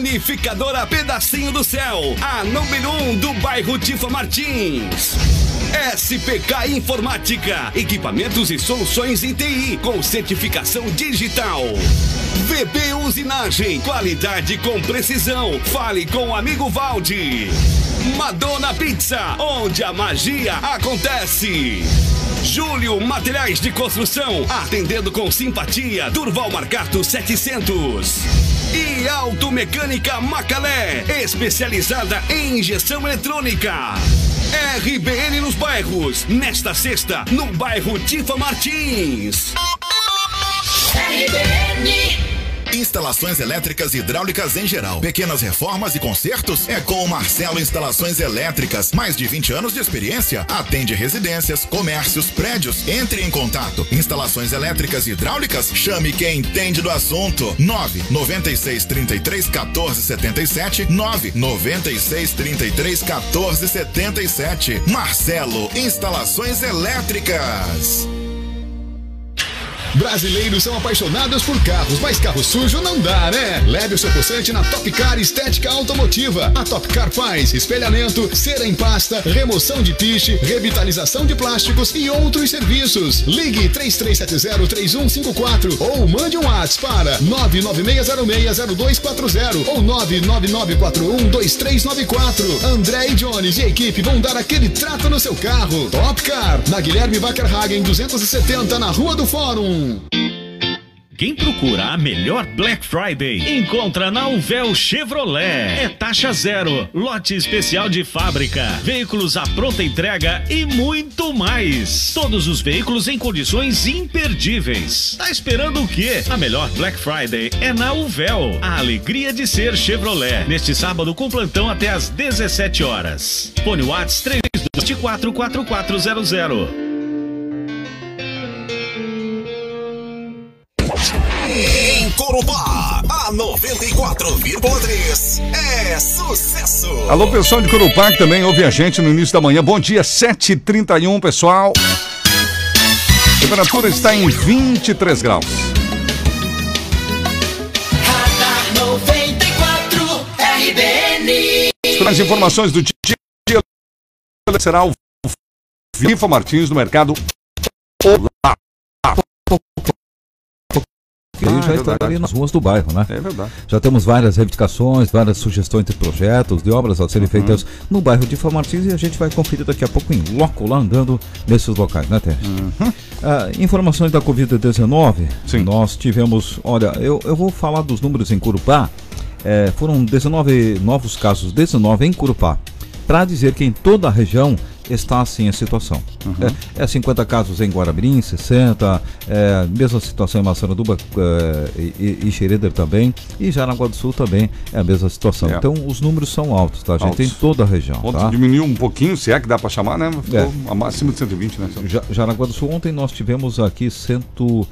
Panificadora Pedacinho do Céu, a número um do bairro Tifa Martins. S P K Informática, equipamentos e soluções em T I com certificação digital. V B Usinagem, qualidade com precisão. Fale com o amigo Valde. Madonna Pizza, onde a magia acontece. Júlio Materiais de Construção, atendendo com simpatia. Durval Marcato setecentos. E Automecânica Macalé, especializada em injeção eletrônica. R B N nos bairros, nesta sexta, no bairro Tifa Martins. R B N. Instalações elétricas e hidráulicas em geral. Pequenas reformas e consertos é com o Marcelo Instalações Elétricas. Mais de vinte anos de experiência. Atende residências, comércios, prédios. Entre em contato. Instalações elétricas e hidráulicas? Chame quem entende do assunto. nove nove seis, trinta e três, quatorze, setenta e sete. nove nove seis, trinta e três, quatorze, setenta e sete. Marcelo Instalações Elétricas. Brasileiros são apaixonados por carros, mas carro sujo não dá, né? Leve o seu possante na Top Car Estética Automotiva. A Top Car faz espelhamento, cera em pasta, remoção de piche, revitalização de plásticos e outros serviços. Ligue três três sete zero, três um cinco quatro ou mande um WhatsApp para nove nove seis zero seis, zero dois quatro zero ou nove nove nove quatro um, dois três nove quatro. André e Jones e a equipe vão dar aquele trato no seu carro. Top Car, na Guilherme Wackerhagen duzentos e setenta, na Rua do Fórum. Quem procura a melhor Black Friday, encontra na Uvel Chevrolet. É taxa zero, lote especial de fábrica, veículos à pronta entrega e muito mais. Todos os veículos em condições imperdíveis. Tá esperando o quê? A melhor Black Friday é na Uvel. A alegria de ser Chevrolet. Neste sábado com plantão até às dezessete horas. Fone WhatsApp três dois quatro, quatro quatro zero zero. Em Corupá, a noventa e quatro vírgula três é sucesso. Alô, pessoal de Corupá que também ouve a gente no início da manhã. Bom dia, sete e trinta e um, pessoal. A temperatura está em vinte e três graus. Radar noventa e quatro R B N. As informações do dia será o Tifa Martins no mercado. Olá. Ele já está ali nas ruas do bairro, né? É verdade. Já temos várias reivindicações, várias sugestões de projetos, de obras a serem uhum. feitas no bairro de Tifa Martins e a gente vai conferir daqui a pouco em loco lá andando nesses locais, né, Tércio? Uhum. Ah, informações da covid dezenove. Sim. Nós tivemos, olha, eu, eu vou falar dos números em Corupá. É, foram dezenove novos casos, dezenove em Corupá. Para dizer que em toda a região está assim a situação. Uhum. É, é cinquenta casos em Guaramirim, sessenta, é, mesma situação em Massaranduba é, e, e Xereder também, e Jaraguá do Sul também é a mesma situação. É. Então os números são altos, tá, gente? Em toda a região. Ontem tá? Diminuiu um pouquinho, se é que dá para chamar, né? Ficou é. a máxima de cento e vinte, né? Jaraguá do Sul, ontem nós tivemos aqui cento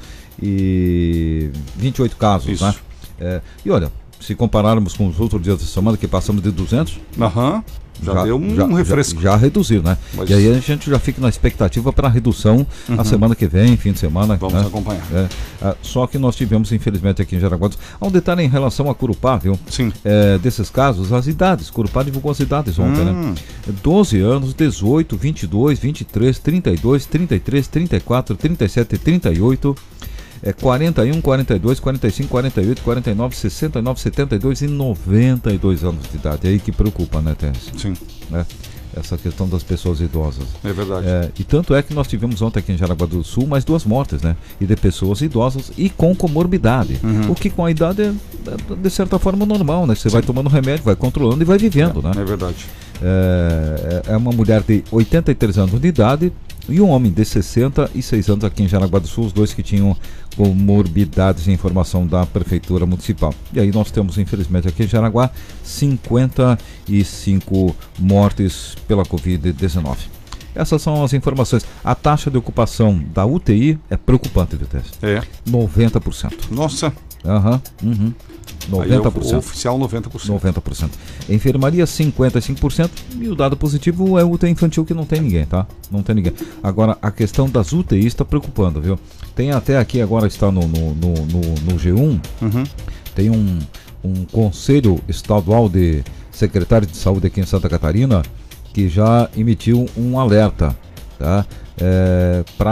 e vinte e oito casos, Isso. né? É, e olha, se compararmos com os outros dias da semana, que passamos de duzentos... Aham. Uhum. Já, já deu um já, refresco. Já, já reduziu, né? Mas... E aí a gente já fica na expectativa para a redução uhum. a semana que vem, fim de semana. Vamos né? acompanhar. É, é, só que nós tivemos, infelizmente, aqui em Jaraguá do Sul. Há um detalhe em relação a Corupá, viu? Sim. É, desses casos, as idades. Corupá divulgou as idades ontem, hum. né? doze anos, dezoito, vinte e dois, vinte e três, trinta e dois, trinta e três, trinta e quatro, trinta e sete, trinta e oito... É quarenta e um, quarenta e dois, quarenta e cinco, quarenta e oito, quarenta e nove, sessenta e nove, setenta e dois e noventa e dois anos de idade. É aí que preocupa, né, Tess? Sim. É, essa questão das pessoas idosas. É verdade. É, e tanto é que nós tivemos ontem aqui em Jaraguá do Sul mais duas mortes, né? E de pessoas idosas e com comorbidade. Uhum. O que com a idade é, de certa forma, normal, né? Você Sim. vai tomando remédio, vai controlando e vai vivendo, é, né? É verdade. É, é uma mulher de oitenta e três anos de idade e um homem de sessenta e seis anos aqui em Jaraguá do Sul, os dois que tinham comorbidades em informação da Prefeitura Municipal. E aí nós temos, infelizmente, aqui em Jaraguá, cinquenta e cinco mortes pela covid dezenove. Essas são as informações. A taxa de ocupação da U T I é preocupante, viu, Tess? É. noventa por cento. Nossa! Aham, uhum, uhum. noventa por cento. Aí é o oficial noventa por cento. noventa por cento. Enfermaria cinquenta e cinco por cento e o dado positivo é o U T I infantil que não tem ninguém, tá? Não tem ninguém. Agora, a questão das U T Is está preocupando, viu? Tem até aqui, agora está no, no, no, no, no G um, uhum. tem um, um conselho estadual de secretários de saúde aqui em Santa Catarina que já emitiu um alerta tá? É, para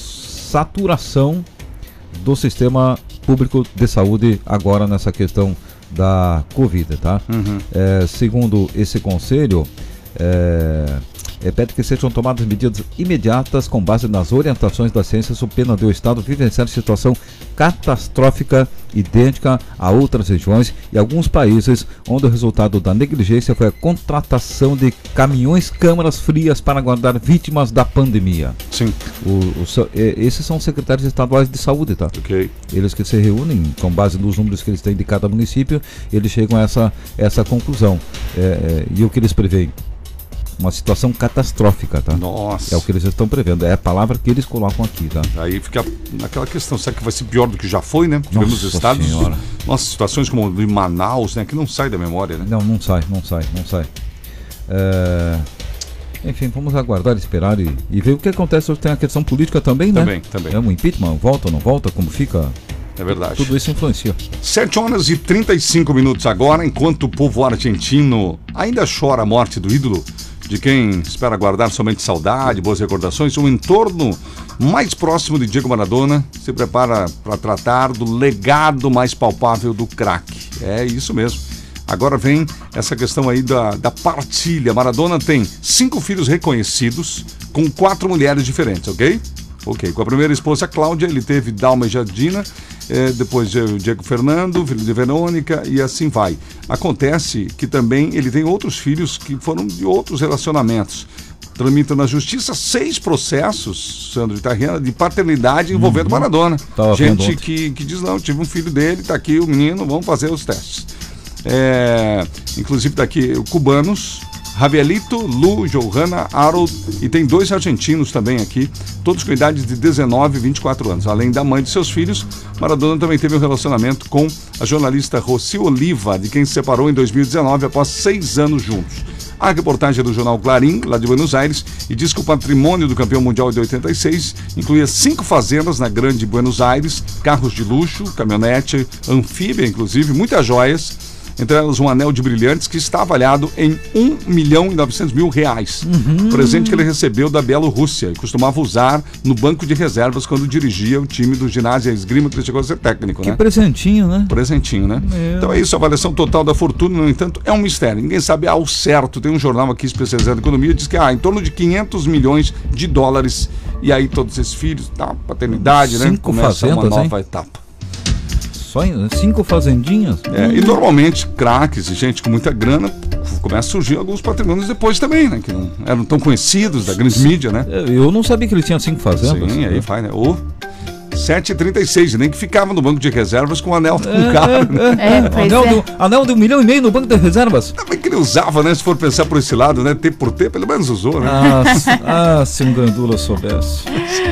saturação do sistema público de saúde agora nessa questão da Covid, tá? Uhum. É, segundo esse conselho, é, é, pede que sejam tomadas medidas imediatas com base nas orientações da ciência, sob pena de o Estado vivenciar situação catastrófica idêntica a outras regiões e alguns países onde o resultado da negligência foi a contratação de caminhões câmaras frias para guardar vítimas da pandemia. Sim. O, o, esses são os secretários estaduais de saúde, tá? Ok. Eles que se reúnem com base nos números que eles têm de cada município, eles chegam a essa, essa conclusão. É, é, e o que eles preveem? Uma situação catastrófica, tá? Nossa. É o que eles estão prevendo, é a palavra que eles colocam aqui, tá? Aí fica naquela questão, será que vai ser pior do que já foi, né? Tivemos estados, senhora. Nossa, situações como o de Manaus, né? Que não sai da memória, né? Não, não sai, não sai, não sai. É... Enfim, vamos aguardar, esperar e, e ver o que acontece. Hoje tem a questão política também, né? Também, também. É um impeachment, volta ou não volta, como fica... É verdade. Tudo isso influencia. sete horas e trinta e cinco minutos agora, enquanto o povo argentino ainda chora a morte do ídolo, de quem espera guardar somente saudade, boas recordações, o entorno mais próximo de Diego Maradona se prepara para tratar do legado mais palpável do craque. É isso mesmo. Agora vem essa questão aí da, da partilha. Maradona tem cinco filhos reconhecidos com quatro mulheres diferentes, ok? Ok. Com a primeira esposa, Cláudia, ele teve Dalma e Jardina, eh, depois o Diego Fernando, filho de Verônica, e assim vai. Acontece que também ele tem outros filhos que foram de outros relacionamentos. Tramita na justiça seis processos, Sandro Itarriana, de paternidade envolvendo uhum. Maradona. Tava Gente que, que diz, não, tive um filho dele, tá aqui o menino, vamos fazer os testes. É, inclusive tá aqui o cubanos, Javielito, Lu, Johanna, Harold, e tem dois argentinos também aqui, todos com idade de dezenove e vinte e quatro anos. Além da mãe de seus filhos, Maradona também teve um relacionamento com a jornalista Rossi Oliva, de quem se separou em dois mil e dezenove após seis anos juntos. A reportagem é do jornal Clarim, lá de Buenos Aires, e diz que o patrimônio do campeão mundial de oitenta e seis incluía cinco fazendas na grande Buenos Aires, carros de luxo, caminhonete, anfíbia, inclusive, muitas joias, entre elas um anel de brilhantes que está avaliado em um milhão e novecentos mil reais. Uhum. Presente que ele recebeu da Bielorrússia e costumava usar no banco de reservas quando dirigia o time do ginásio esgrima, que ele chegou a ser técnico, que né? presentinho, né? Presentinho, né? Meu. Então é isso, a avaliação total da fortuna, no entanto, é um mistério. Ninguém sabe ao certo. Tem um jornal aqui especializado em economia, diz que há ah, em torno de quinhentos milhões de dólares. E aí todos esses filhos, tá, paternidade, Cinco né? Começa fazendas, uma nova hein? etapa. Só em cinco fazendinhas? É, hum. E normalmente, craques e gente com muita grana, começa a surgir alguns patrimônios depois também, né? Que não eram tão conhecidos da grande mídia, né? Eu não sabia que ele tinha cinco fazendas. Sim, aí vai, né? Ou sete e trinta e seis, nem que ficava no banco de reservas com o anel tão É, caro, né? É, pois anel, é. de, anel de um milhão e meio no banco de reservas? Também que ele usava, né? Se for pensar por esse lado, né? Ter por ter, pelo menos usou, né? Ah, se- ah, se um gandula soubesse.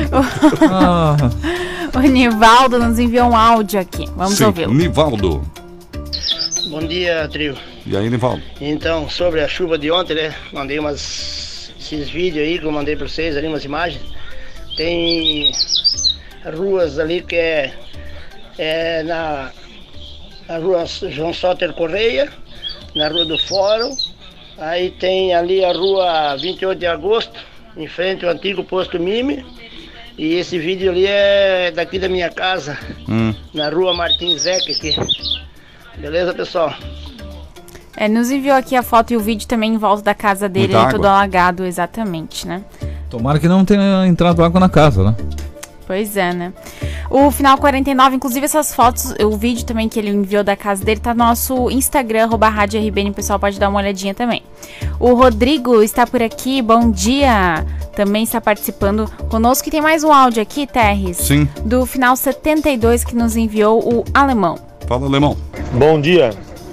Ah. O Nivaldo nos enviou um áudio aqui. Vamos Sim, ouvi-lo. Nivaldo. Bom dia, trio. E aí, Nivaldo? Então, sobre a chuva de ontem, né? Mandei umas, esses vídeos aí que eu mandei pra vocês ali, umas imagens. Tem ruas ali que é, é na, na rua João Soter Correia, na rua do Fórum. Aí tem ali a rua vinte e oito de agosto, em frente ao antigo posto Mime. E esse vídeo ali é daqui da minha casa, Hum. na rua Martins Zeca aqui. Beleza, pessoal? É, nos enviou aqui a foto e o vídeo também em volta da casa dele, Muita ele todo água. alagado, exatamente, né? Tomara que não tenha entrado água na casa, né? Pois é, né? O Final quarenta e nove, inclusive essas fotos, o vídeo também que ele enviou da casa dele tá no nosso Instagram, arroba Rádio R B N, o pessoal pode dar uma olhadinha também. O Rodrigo está por aqui, bom dia! Também está participando conosco e tem mais um áudio aqui, Terres. Sim. Do Final setenta e dois que nos enviou o Alemão. Fala, Alemão. Bom dia.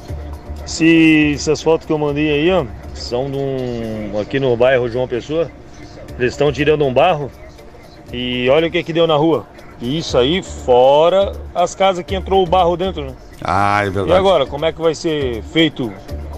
Se essas fotos que eu mandei aí, ó, são de um, aqui no bairro João Pessoa. Eles estão tirando um barro e olha o que que deu na rua. E isso aí fora as casas que entrou o barro dentro, né? Ah, é verdade. E agora, como é que vai ser feito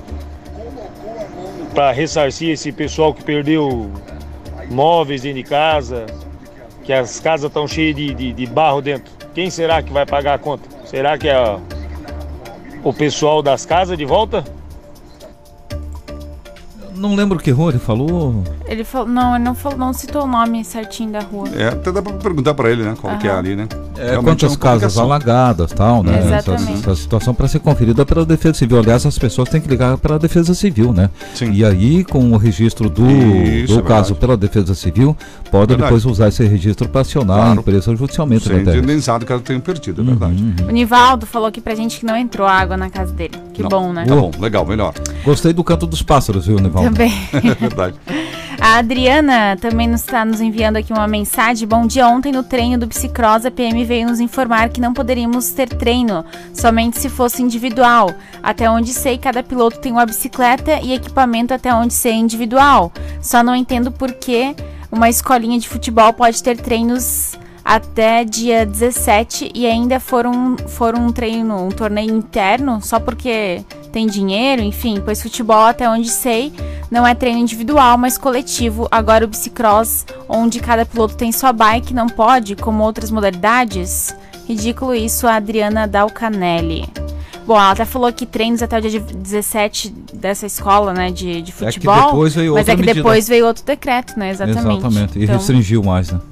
para ressarcir esse pessoal que perdeu móveis dentro de casa, que as casas estão cheias de, de, de barro dentro? Quem será que vai pagar a conta? Será que é o pessoal das casas de volta? Não lembro que rua ele falou. Ele falou, não, ele não falou, não citou o nome certinho da rua. É, até dá pra perguntar pra ele, né, qual Aham. que é ali, né? É, quantas casas alagadas, tal, né? Essa, Exatamente. essa situação para ser conferida pela Defesa Civil. Aliás, as pessoas têm que ligar para a Defesa Civil, né? Sim. E aí, com o registro do, Isso, do é caso verdade. pela Defesa Civil, pode Verdade. depois usar esse registro para acionar Claro. a empresa judicialmente. Ser Né, Teres? indenizado caso tenha perdido, é verdade. O Nivaldo falou aqui pra gente que não entrou água na casa dele. Que Não. bom, né? Tá bom, legal, melhor. Gostei do canto dos pássaros, viu, Nivaldo? Também. É verdade. A Adriana também nos está nos enviando aqui uma mensagem. Bom dia, ontem no treino do Bicicross a P M veio nos informar que não poderíamos ter treino, somente se fosse individual. Até onde sei, cada piloto tem uma bicicleta e equipamento até onde sei individual. Só não entendo por que uma escolinha de futebol pode ter treinos até dia dezessete e ainda foram, foram um treino, um torneio interno, só porque tem dinheiro, enfim, pois futebol, até onde sei, não é treino individual, mas coletivo. Agora o bicicross, onde cada piloto tem sua bike, não pode, como outras modalidades? Ridículo isso, a Adriana Dalcanelli. Bom, ela até falou que treinos até o dia dezessete dessa escola, né, de, de futebol, É que depois veio mas outra é que medida. depois veio outro decreto, né, exatamente. Exatamente, e Então, restringiu mais, né?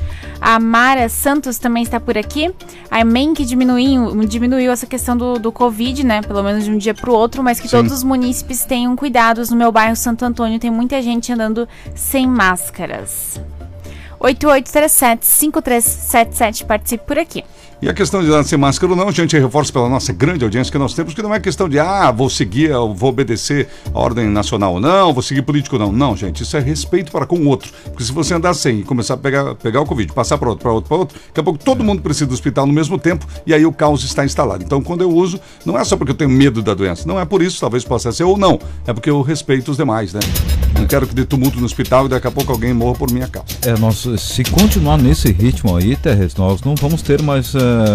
a Mara Santos também está por aqui. A M E M que diminuiu, diminuiu essa questão do, do Covid, né? Pelo menos de um dia para o outro, mas que Sim. todos os munícipes tenham cuidados. No meu bairro Santo Antônio tem muita gente andando sem máscaras. oito oito três sete, cinco três sete sete, participe por aqui. E a questão de andar sem máscara ou não, a gente reforça pela nossa grande audiência que nós temos, que não é questão de, ah, vou seguir, eu vou obedecer a ordem nacional ou não, vou seguir político ou não. Não, gente, isso é respeito para com o outro. Porque se você andar sem e começar a pegar, pegar o Covid, passar para outro, para outro, para outro, daqui a pouco todo mundo precisa do hospital no mesmo tempo e aí o caos está instalado. Então, quando eu uso, não é só porque eu tenho medo da doença, não é por isso, talvez possa ser ou não, é porque eu respeito os demais, né? Não quero que dê tumulto no hospital e daqui a pouco alguém morra por minha causa. É, nós, se continuar nesse ritmo aí, Terres, nós não vamos ter mais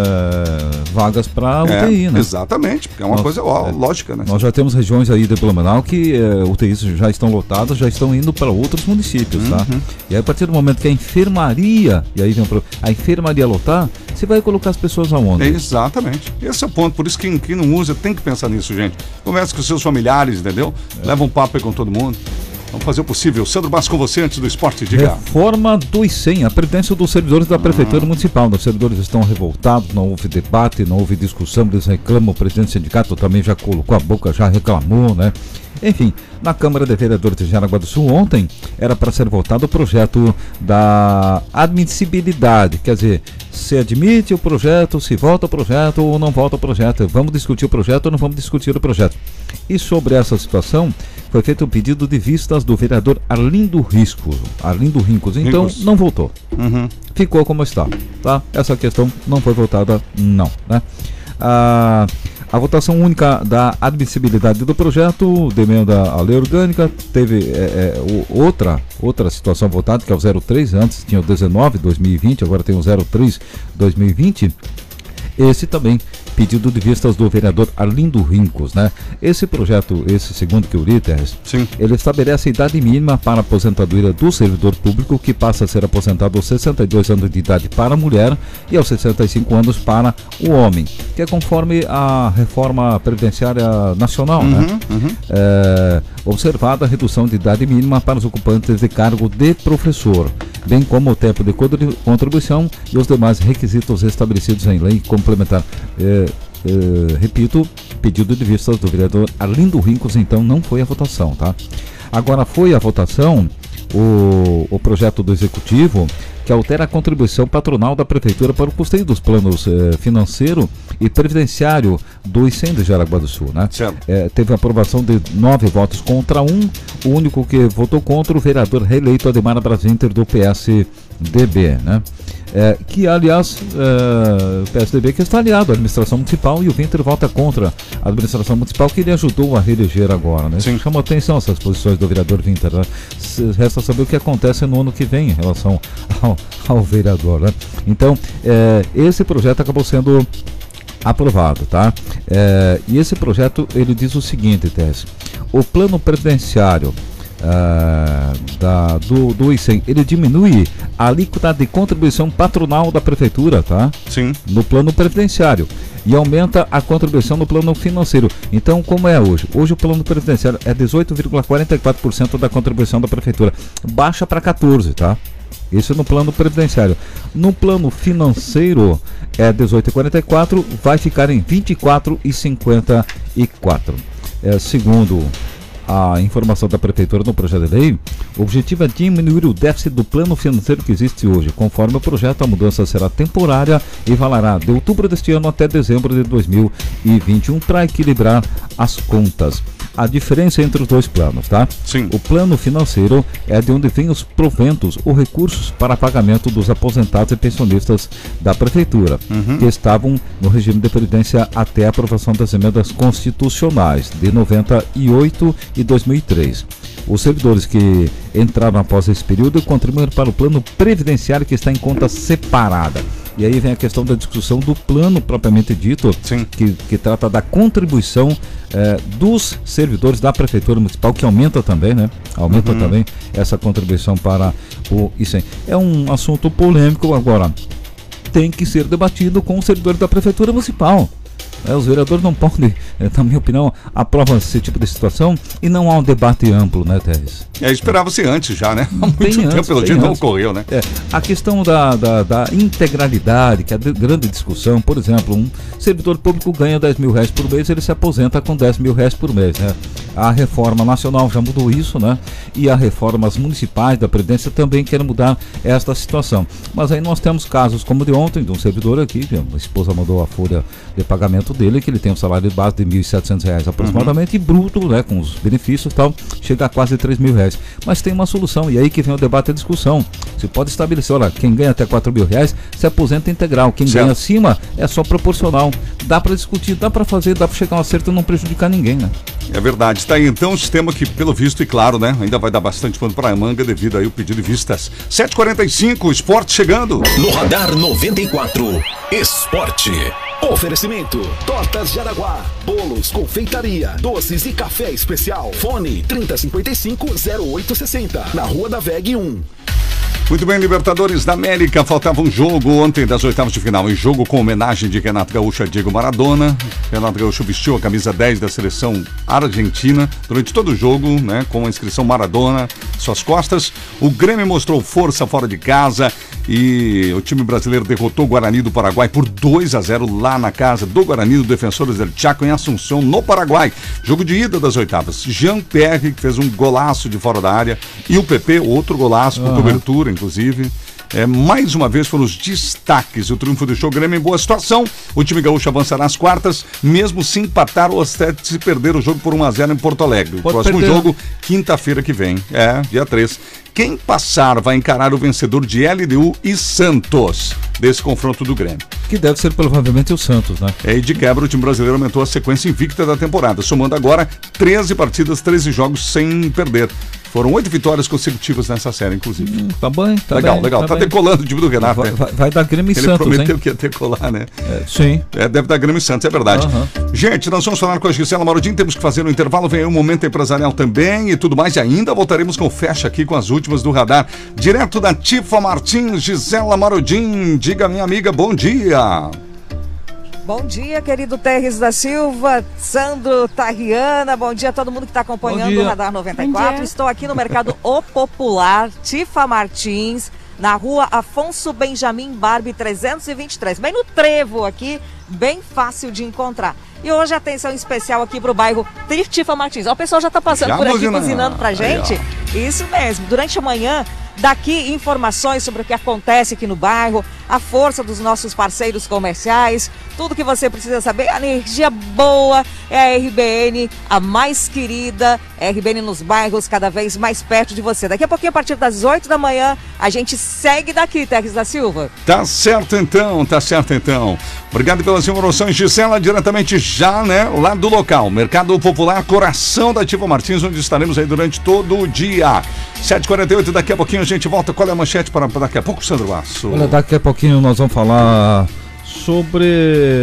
é, vagas para U T I, É, né? exatamente, porque é uma Nós- coisa ó, é, lógica, né? Nós já temos regiões aí de Blumenau que é, U T Is já estão lotadas, já estão indo para outros municípios, tá? Uhum. E aí, a partir do momento que a enfermaria, e aí vem o pro- a enfermaria lotar, você vai colocar as pessoas aonde? Exatamente. Esse é o ponto. Por isso que quem, quem não usa tem que pensar nisso, gente. Converse com seus familiares, entendeu? Leva um papo aí com todo mundo. Vamos fazer o possível. Sandro Bastos com você antes do esporte. Diga. Reforma do I C E M, a previdência dos servidores da Prefeitura Municipal. Os servidores estão revoltados, não houve debate, não houve discussão, eles reclamam, o presidente do sindicato também já colocou a boca, já reclamou, né? Enfim, na Câmara de Vereadores de Jaraguá do Sul ontem era para ser votado o projeto da admissibilidade, quer dizer, se admite o projeto, se vota o projeto ou não vota o projeto, vamos discutir o projeto ou não vamos discutir o projeto. E sobre essa situação, foi feito um pedido de vistas do vereador Arlindo Risco, Arlindo Rincos, então Rincos. não votou. Uhum. Ficou como está, tá? Essa questão não foi votada, não, né? A, a votação única da admissibilidade do projeto de emenda à lei orgânica teve é, é, o- outra, outra situação votada, que é o zero três, antes tinha o dezenove, dois mil e vinte, agora tem o zero três, dois mil e vinte. Esse também, pedido de vistas do vereador Arlindo Rincos, né? Esse projeto, esse segundo que eu li, Terres, ele estabelece a idade mínima para a aposentadoria do servidor público, que passa a ser aposentado aos sessenta e dois anos de idade para a mulher e aos sessenta e cinco anos para o homem, que é conforme a reforma previdenciária nacional, né? Uhum. É, observada a redução de idade mínima para os ocupantes de cargo de professor, bem como o tempo de contribu- contribuição e os demais requisitos estabelecidos em lei complementar. É, é, repito, pedido de vistas do vereador Arlindo Rincos, então não foi a votação, tá? Agora foi a votação o, o projeto do Executivo, que altera a contribuição patronal da Prefeitura para o custeio dos planos eh, financeiro e previdenciário do I C E M de Jaraguá do Sul, né? Eh, teve aprovação de nove votos contra um, o único que votou contra o vereador reeleito Ademar Brasinter do P S D B, né? É, que aliás, é, o P S D B que está aliado à administração municipal, e o Winter vota contra a administração municipal que ele ajudou a reeleger agora, né? Sim. Chama atenção essas posições do vereador Winter, né? Se- Resta saber o que acontece no ano que vem em relação ao, ao vereador, né? Então, é, esse projeto acabou sendo aprovado, tá? É, e esse projeto, ele diz o seguinte, Tess: o plano previdenciário ah, da, do, do I C E M, ele diminui a alíquota de contribuição patronal da prefeitura, tá? Sim. No plano previdenciário. e aumenta a contribuição no plano financeiro. Então, como é hoje? Hoje o plano previdenciário é dezoito vírgula quarenta e quatro por cento da contribuição da prefeitura. Baixa para quatorze, tá? Isso no plano previdenciário. No plano financeiro é dezoito vírgula quarenta e quatro, vai ficar em vinte e quatro vírgula cinquenta e quatro. É, segundo a informação da Prefeitura no projeto de lei, o objetivo é diminuir o déficit do plano financeiro que existe hoje. Conforme o projeto, a mudança será temporária e valerá de outubro deste ano até dezembro de dois mil e vinte e um para equilibrar as contas. A diferença entre os dois planos, tá? Sim. O plano financeiro é de onde vêm os proventos ou recursos para pagamento dos aposentados e pensionistas da Prefeitura, Uhum. que estavam no regime de previdência até a aprovação das emendas constitucionais de noventa e oito e dois mil e três. Os servidores que entraram após esse período contribuem para o plano previdenciário que está em conta separada. E aí vem a questão da discussão do plano propriamente dito, que, que trata da contribuição eh, dos servidores da Prefeitura Municipal, que aumenta também, né? Aumenta Uhum. também essa contribuição para o I C E M. É um assunto polêmico agora. Tem que ser debatido com os servidores da Prefeitura Municipal. É, os vereadores não podem, é, na minha opinião, aprovam esse tipo de situação e não há um debate amplo, né, Teres? É, esperava-se antes já, né? Há muito Bem tempo, antes, pelo bem jeito, não antes. ocorreu, né? É, a questão da, da, da integralidade, que é a de- grande discussão, por exemplo, um servidor público ganha dez mil reais por mês, ele se aposenta com dez mil reais por mês, né? A reforma nacional já mudou isso, né? E as reformas municipais da Previdência também querem mudar esta situação. Mas aí nós temos casos como o de ontem, de um servidor aqui, que a esposa mandou a folha de pagamento dele, que ele tem um salário de base de mil e setecentos reais aproximadamente, Uhum. e bruto, né, com os benefícios e tal, chega a quase três mil reais. Mas tem uma solução, e aí que vem o debate e a discussão. Você pode estabelecer, olha, quem ganha até quatro mil reais se aposenta integral, quem Certo. ganha acima é só proporcional. Dá para discutir, dá para fazer, dá para chegar a um acerto e não prejudicar ninguém, né? É verdade. Está aí então o sistema que, pelo visto, e claro, né? Ainda vai dar bastante pano para a manga devido aí o pedido de vistas. sete e quarenta e cinco, esporte chegando. No Radar noventa e quatro, Esporte. Oferecimento: Tortas Jaraguá, bolos, confeitaria, doces e café especial. Fone trinta cinquenta e cinco, zero oito sessenta, na Rua da V E G um. Muito bem, Libertadores da América, faltava um jogo ontem das oitavas de final, em jogo com homenagem de Renato Gaúcho a Diego Maradona. Renato Gaúcho vestiu a camisa dez da seleção argentina durante todo o jogo, né, com a inscrição Maradona suas costas. O Grêmio mostrou força fora de casa e o time brasileiro derrotou o Guarani do Paraguai por dois a zero lá na casa do Guarani, do Defensores del Chaco, em Assunção, no Paraguai. Jogo de ida das oitavas. Jean-Pierre, que fez um golaço de fora da área, e o P P, outro golaço, com Uhum. cobertura, inclusive. É, mais uma vez foram os destaques. O triunfo deixou o Grêmio em boa situação. O time gaúcho avançará às quartas, mesmo se empatar ou até se perder o jogo por um a zero em Porto Alegre. O Pode próximo perder. jogo, quinta-feira que vem. É, dia três. Quem passar vai encarar o vencedor de L D U e Santos desse confronto do Grêmio. Que deve ser provavelmente o Santos, né? É, e de quebra, o time brasileiro aumentou a sequência invicta da temporada, somando agora treze partidas, treze jogos sem perder. Foram oito vitórias consecutivas nessa série, inclusive. Hum, tá bem, tá legal, bem, legal. tá Tá, bem. decolando o time do Renato. Vai, né? vai- vai dar Grêmio e Ele Santos, prometeu hein? que ia decolar, né? É, sim. É, deve dar Grêmio e Santos, é verdade. Aham. Gente, nós vamos falar com a Gisela Marodin, temos que fazer um intervalo, vem aí o Momento Empresarial também e tudo mais. E ainda voltaremos com o Fecha aqui com as últimas do Radar. Direto da Tifa Martins, Gisela Marodin. Diga, minha amiga, bom dia. Bom dia, querido Terres da Silva, Sandro, Tarriana, bom dia a todo mundo que está acompanhando o Radar noventa e Bom quatro. dia. Estou aqui no Mercado O Popular, Tifa Martins, na rua Afonso Benjamin Barbie trezentos e vinte e três, bem no trevo aqui, bem fácil de encontrar. E hoje atenção especial aqui para o bairro Tifa Martins. Ó, o pessoal já está passando Já por aqui buzinando. cozinando pra gente. Aí, Isso mesmo, durante a manhã, daqui informações sobre o que acontece aqui no bairro, a força dos nossos parceiros comerciais, tudo que você precisa saber. A energia boa é a R B N, a mais querida, R B N nos bairros, cada vez mais perto de você. Daqui a pouquinho, a partir das oito da manhã, a gente segue daqui, Terres da Silva. Tá certo então, tá certo então. Obrigado pelas informações, Gisela, diretamente já, né, lá do local, Mercado Popular, coração da Tifa Martins, onde estaremos aí durante todo o dia. sete e quarenta e oito, daqui a pouquinho a gente volta. Qual é a manchete para daqui a pouco, Sandro Basso? Olha, daqui a pouquinho nós vamos falar sobre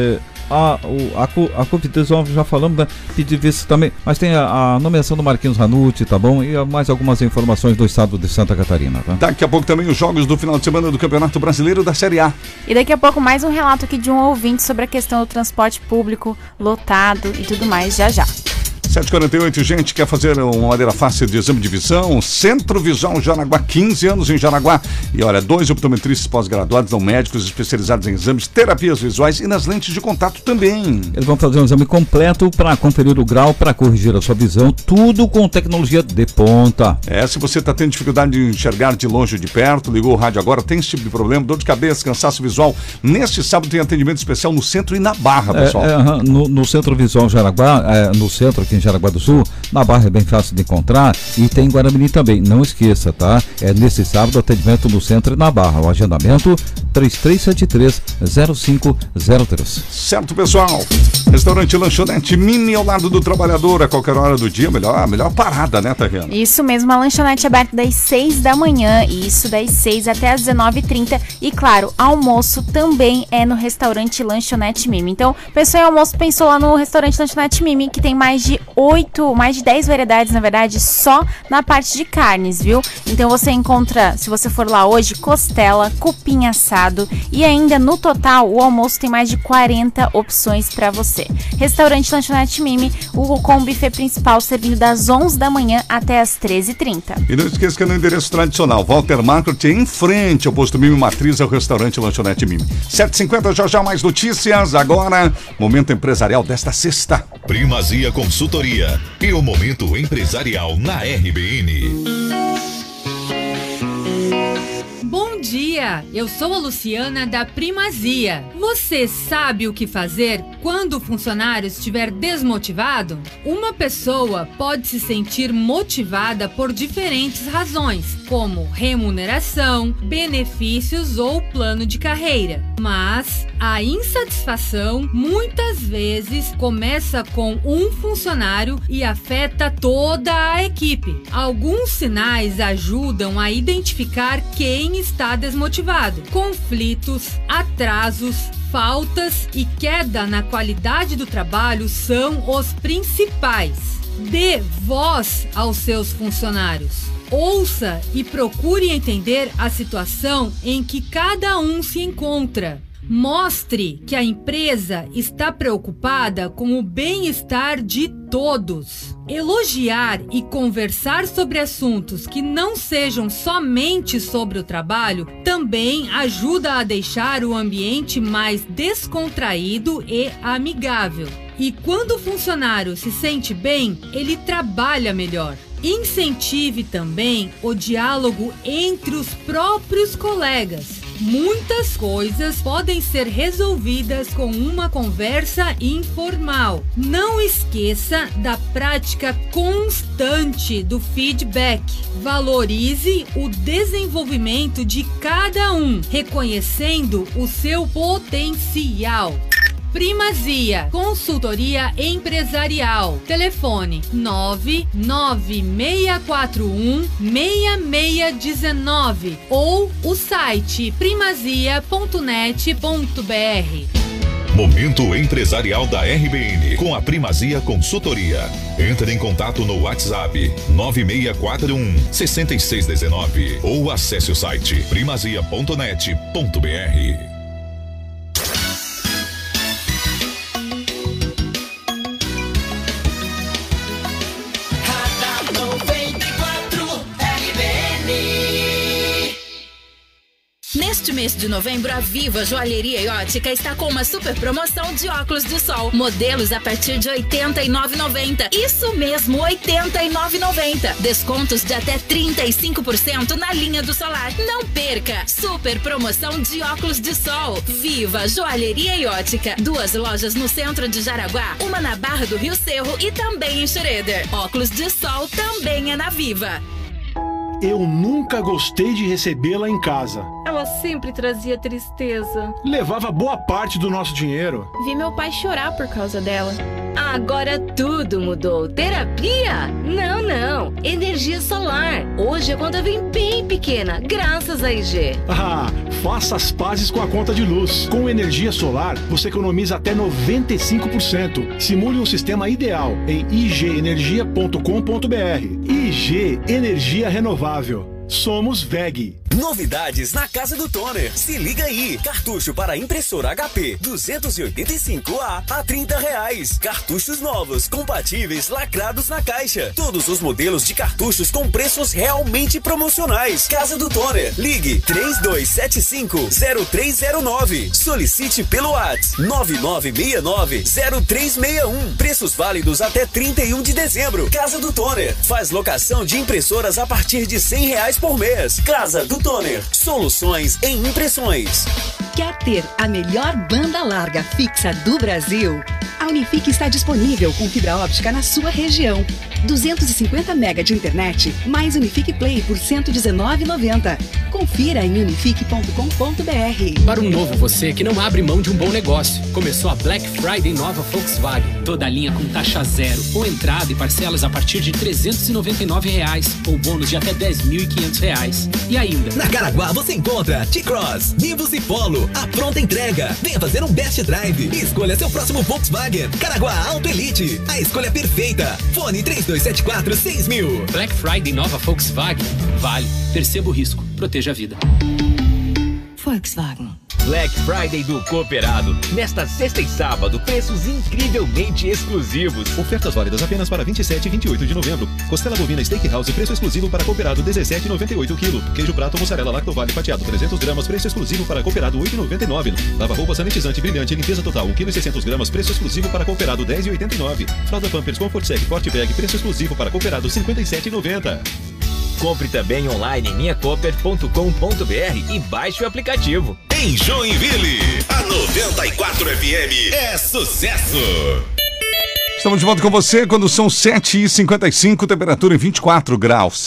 a, o, a, co- a Covid dezenove já falamos, né? Pedir visto também, mas tem a, a nomeação do Marquinhos Ranucci, tá bom? E mais algumas informações do estado de Santa Catarina, tá? Daqui a pouco também os jogos do final de semana do Campeonato Brasileiro da Série A. E daqui a pouco mais um relato aqui de um ouvinte sobre a questão do transporte público lotado e tudo mais, já já. sete e quarenta e oito, gente, quer fazer uma maneira fácil de exame de visão? Centro Visão Jaraguá, quinze anos em Jaraguá. E olha, dois optometristas pós-graduados, são médicos especializados em exames, terapias visuais e nas lentes de contato também. Eles vão fazer um exame completo para conferir o grau, para corrigir a sua visão, tudo com tecnologia de ponta. É, se você está tendo dificuldade de enxergar de longe ou de perto, ligou o rádio agora, tem esse tipo de problema, dor de cabeça, cansaço visual. Neste sábado tem atendimento especial no centro e na Barra, pessoal. É, é, no, no Centro Visual Jaraguá, é, no centro aqui em Jaraguá do Sul, na Barra é bem fácil de encontrar e tem em Guaramirim também, não esqueça, tá? É nesse sábado atendimento no centro e na Barra, o agendamento três três sete três, zero cinco zero três. Certo, pessoal, restaurante Lanchonete Mimi ao lado do trabalhador, a qualquer hora do dia, melhor, a melhor parada, né, Tariana? Isso mesmo, a lanchonete aberta das seis da manhã, isso das seis até as dezenove e trinta e claro, almoço também é no restaurante Lanchonete Mimi. Então, pessoal, almoço pensou lá no restaurante Lanchonete Mimi, que tem mais de oito, mais de dez variedades, na verdade, só na parte de carnes, viu? Então você encontra, se você for lá hoje, costela, cupim assado e ainda no total o almoço tem mais de quarenta opções para você. Restaurante Lanchonete Mimi, o com o buffet principal servindo das onze da manhã até as treze e trinta. E não esqueça que é no endereço tradicional, Walter Market, em frente ao posto Mimi Matriz, ao restaurante Lanchonete Mimi. sete e cinquenta, já já mais notícias, agora, momento empresarial desta sexta. Primazia Consultoria e o momento empresarial na R B N. Bom dia, eu sou a Luciana da Primazia. Você sabe o que fazer quando o funcionário estiver desmotivado? Uma pessoa pode se sentir motivada por diferentes razões, como remuneração, benefícios ou plano de carreira. Mas a insatisfação muitas vezes começa com um funcionário e afeta toda a equipe. Alguns sinais ajudam a identificar quem está desmotivado: conflitos, atrasos, faltas e queda na qualidade do trabalho são os principais. Dê voz aos seus funcionários. Ouça e procure entender a situação em que cada um se encontra. Mostre que a empresa está preocupada com o bem-estar de todos. Elogiar e conversar sobre assuntos que não sejam somente sobre o trabalho também ajuda a deixar o ambiente mais descontraído e amigável. E quando o funcionário se sente bem, ele trabalha melhor. Incentive também o diálogo entre os próprios colegas. Muitas coisas podem ser resolvidas com uma conversa informal. Não esqueça da prática constante do feedback. Valorize o desenvolvimento de cada um, reconhecendo o seu potencial. Primazia, consultoria empresarial. Telefone nove nove seis quatro um, seis seis um nove ou o site primazia ponto net ponto b r. Momento empresarial da R B N com a Primazia Consultoria. Entre em contato no WhatsApp nove seis quatro um, seis seis um nove ou acesse o site primazia ponto net ponto b r. Neste mês de novembro, a Viva Joalheria e Ótica está com uma super promoção de óculos de sol. Modelos a partir de oitenta e nove reais e noventa centavos. Isso mesmo, oitenta e nove reais e noventa centavos. Descontos de até trinta e cinco por cento na linha do solar. Não perca! Super promoção de óculos de sol. Viva Joalheria e Ótica. Duas lojas no centro de Jaraguá, uma na Barra do Rio Cerro e também em Schroeder. Óculos de sol também é na Viva. Eu nunca gostei de recebê-la em casa. Ela sempre trazia tristeza. Levava boa parte do nosso dinheiro. Vi meu pai chorar por causa dela. Agora tudo mudou. Terapia? Não, não. Energia solar. Hoje a conta vem bem pequena, graças a I G. Ah, Faça as pazes com a conta de luz. Com energia solar, você economiza até noventa e cinco por cento. Simule um sistema ideal em i g energia ponto com ponto b r. I G Energia Renovável. Somos V E G. Novidades na casa do Toner. Se liga aí. Cartucho para impressora H P duzentos e oitenta e cinco A a trinta reais. Cartuchos novos, compatíveis, lacrados na caixa. Todos os modelos de cartuchos com preços realmente promocionais. Casa do Toner. Ligue três dois sete cinco zero três zero nove. Solicite pelo WhatsApp nove nove seis nove zero três seis um. Preços válidos até trinta e um de dezembro. Casa do Toner. Faz locação de impressoras a partir de cem reais por mês. Casa do Toner. Soluções em impressões. Quer ter a melhor banda larga fixa do Brasil? A Unifique está disponível com fibra óptica na sua região. duzentos e cinquenta mega de internet, mais Unifique Play por cento e dezenove reais e noventa centavos. Confira em unifique ponto com ponto b r. Para um novo você que não abre mão de um bom negócio, começou a Black Friday nova Volkswagen. Toda a linha com taxa zero, ou entrada e parcelas a partir de trezentos e noventa e nove reais, ou bônus de até dez mil e quinhentos reais. E ainda... Na Caraguá você encontra T-Cross, Nivus e Polo, a pronta entrega. Venha fazer um best drive e escolha seu próximo Volkswagen. Caraguá Auto Elite, a escolha perfeita. Fone três dois sete quatro seis mil. Black Friday nova Volkswagen. Vale. Perceba o risco. Proteja a vida. Volkswagen. Black Friday do Cooperado. Nesta sexta e sábado, preços incrivelmente exclusivos. Ofertas válidas apenas para vinte e sete e vinte e oito de novembro. Costela bovina Steakhouse, preço exclusivo para Cooperado, dezessete reais e noventa e oito centavos quilo. Queijo prato mussarela Lactovale fatiado, trezentos gramas, preço exclusivo para Cooperado, oito reais e noventa e nove centavos. Lava-roupa sanitizante brilhante, limpeza total, um quilo e seiscentos gramas, preço exclusivo para Cooperado, dez reais e oitenta e nove centavos. Fralda Pampers Comfort Sec Forte Bag, preço exclusivo para Cooperado, cinquenta e sete reais e noventa centavos. Compre também online em minha cooper ponto com ponto b r e baixe o aplicativo. Em Joinville, a noventa e quatro F M é sucesso. Estamos de volta com você quando são sete e cinquenta e cinco, temperatura em vinte e quatro graus.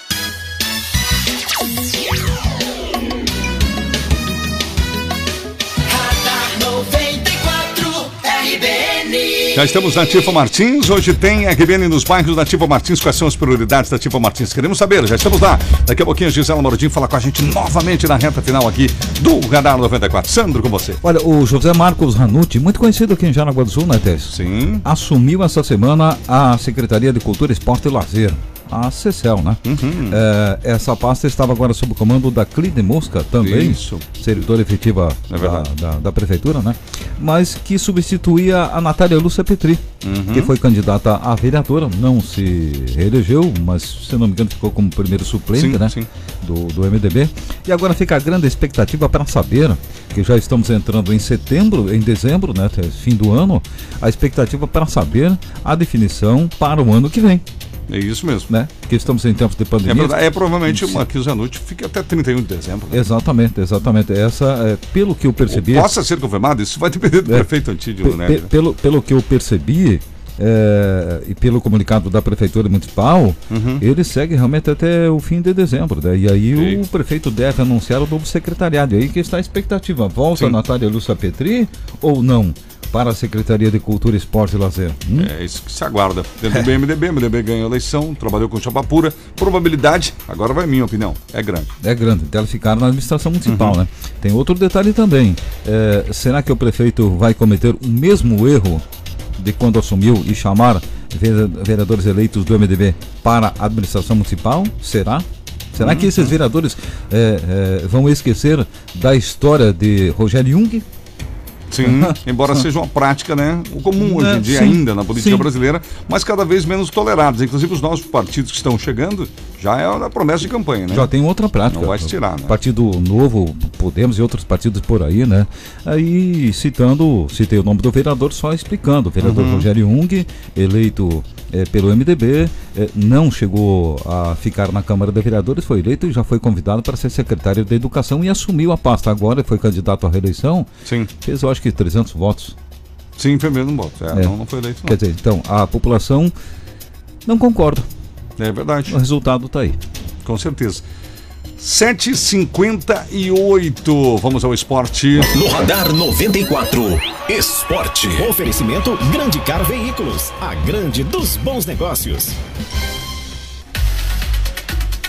Já estamos na Tifa Martins, hoje tem R B N nos bairros da Tifa Martins. Quais são as prioridades da Tifa Martins? Queremos saber, já estamos lá. Daqui a pouquinho a Gisela Morodinho fala com a gente novamente na reta final aqui do Radar noventa e quatro. Sandro, com você. Olha, o José Marcos Ranucci, muito conhecido aqui em Jaraguá do Sul, né, Tess? Sim. Assumiu essa semana a Secretaria de Cultura, Esporte e Lazer. A CECEL, né? Uhum. É, essa pasta estava agora sob o comando da Clide Mosca, também, Isso. servidora efetiva é da, da, da prefeitura, né? Mas que substituía a Natália Lúcia Petri, uhum. que foi candidata a vereadora, não se reelegeu, mas se não me engano ficou como primeiro suplente, sim, né? Sim. Do, do M D B. E agora fica a grande expectativa para saber, que já estamos entrando em setembro, em dezembro, né? Fim do ano, a expectativa para saber a definição para o ano que vem. É isso mesmo. Né? Porque estamos em tempos de pandemia. É, verdade, é provavelmente uma aqui o Zanucci fica até trinta e um de dezembro. Né? Exatamente, exatamente. Essa, é, pelo que eu percebi... Ou possa ser confirmado, isso vai depender do é, prefeito Antídio pe, Nery. Pe, pelo, pelo que eu percebi, é, e pelo comunicado da Prefeitura Municipal, uhum. ele segue realmente até o fim de dezembro. Né? E aí Sim. o prefeito deve anunciar o novo secretariado. E aí que está a expectativa. Volta a Natália Lúcia Petri ou não? Para a Secretaria de Cultura, Esporte e Lazer. Hum? É isso que se aguarda. Dentro do M D B, o M D B ganhou a eleição, trabalhou com chapa pura. Probabilidade, agora vai minha opinião, é grande. É grande, dela ficar na administração municipal, uhum. né? Tem outro detalhe também. É, será que o prefeito vai cometer o mesmo erro de quando assumiu e chamar vereadores eleitos do M D B para a administração municipal? Será? Será uhum. que esses vereadores é, é, vão esquecer da história de Rogério Jung? Sim, embora seja uma prática, né, o comum hoje em dia sim, ainda na política sim. brasileira, mas cada vez menos tolerados. Inclusive os novos partidos que estão chegando, já é a promessa de campanha, né? Já tem outra prática. Não vai se tirar, né? Partido Novo, Podemos e outros partidos por aí, né? Aí citando, citei o nome do vereador, só explicando. O vereador uhum. Rogério Jung, eleito é, pelo M D B, é, não chegou a ficar na Câmara de Vereadores, foi eleito e já foi convidado para ser secretário da Educação e assumiu a pasta. Agora foi candidato à reeleição. Sim. Fez, eu acho que trezentos votos. Sim, foi mesmo voto. É, é. Não, não foi eleito, não. Quer dizer, então, a população não concorda. É verdade. O resultado está aí. Com certeza. sete e cinquenta e oito. Vamos ao esporte. No Radar noventa e quatro. Esporte. Oferecimento Grande Car Veículos. A grande dos bons negócios.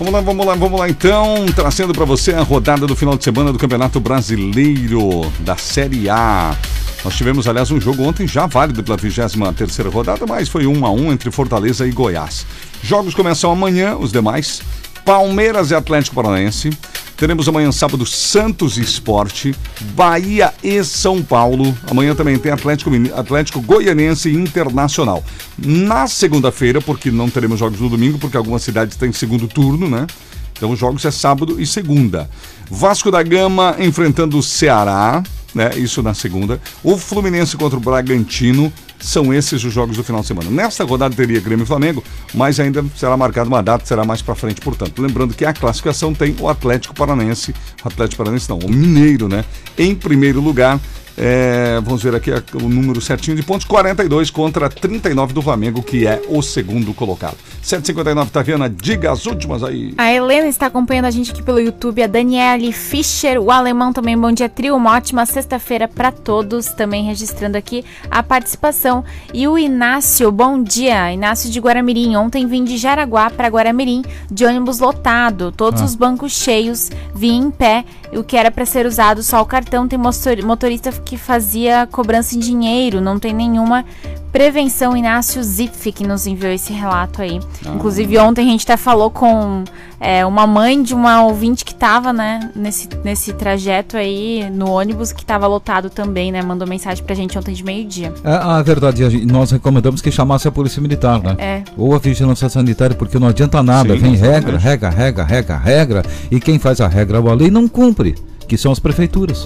Vamos lá, vamos lá, vamos lá então, trazendo para você a rodada do final de semana do Campeonato Brasileiro da Série A. Nós tivemos, aliás, um jogo ontem já válido pela vigésima terceira rodada, mas foi um a um entre Fortaleza e Goiás. Jogos começam amanhã, os demais. Palmeiras e Atlético Paranaense. Teremos amanhã, sábado, Santos e Sport, Bahia e São Paulo. Amanhã também tem Atlético, Atlético Goianiense e Internacional. Na segunda-feira, porque não teremos jogos no domingo, porque algumas cidades têm segundo turno, né? Então os jogos é sábado e segunda. Vasco da Gama enfrentando o Ceará, né? Isso na segunda. O Fluminense contra o Bragantino. São esses os jogos do final de semana. Nesta rodada teria Grêmio e Flamengo, mas ainda será marcada uma data, será mais pra frente, portanto. Lembrando que a classificação tem o Atlético Paranaense, Atlético Paranaense não, o Mineiro, né? Em primeiro lugar, é, vamos ver aqui o número certinho de pontos, quarenta e dois contra trinta e nove do Flamengo, que é o segundo colocado. sete e cinquenta e nove, Taviana, diga as últimas aí. A Helena está acompanhando a gente aqui pelo YouTube, a Daniele Fischer, o Alemão também, bom dia, trio, uma ótima sexta-feira para todos, também registrando aqui a participação. E o Inácio, bom dia, Inácio de Guaramirim, ontem vim de Jaraguá para Guaramirim, de ônibus lotado, todos ah. os bancos cheios, vim em pé, o que era para ser usado só o cartão, tem motorista que fazia cobrança em dinheiro, não tem nenhuma prevenção. Inácio Zipf que nos enviou esse relato aí. Ah. Inclusive ontem a gente até falou com é, uma mãe de uma ouvinte que estava, né, nesse, nesse trajeto aí no ônibus que estava lotado também, né, mandou mensagem pra gente ontem de meio-dia. É, a verdade, nós recomendamos que chamasse a polícia militar, né? É. Ou a vigilância sanitária, porque não adianta nada, sim, vem regra, regra, regra, regra, regra, e quem faz a regra ou a lei não cumpre, que são as prefeituras.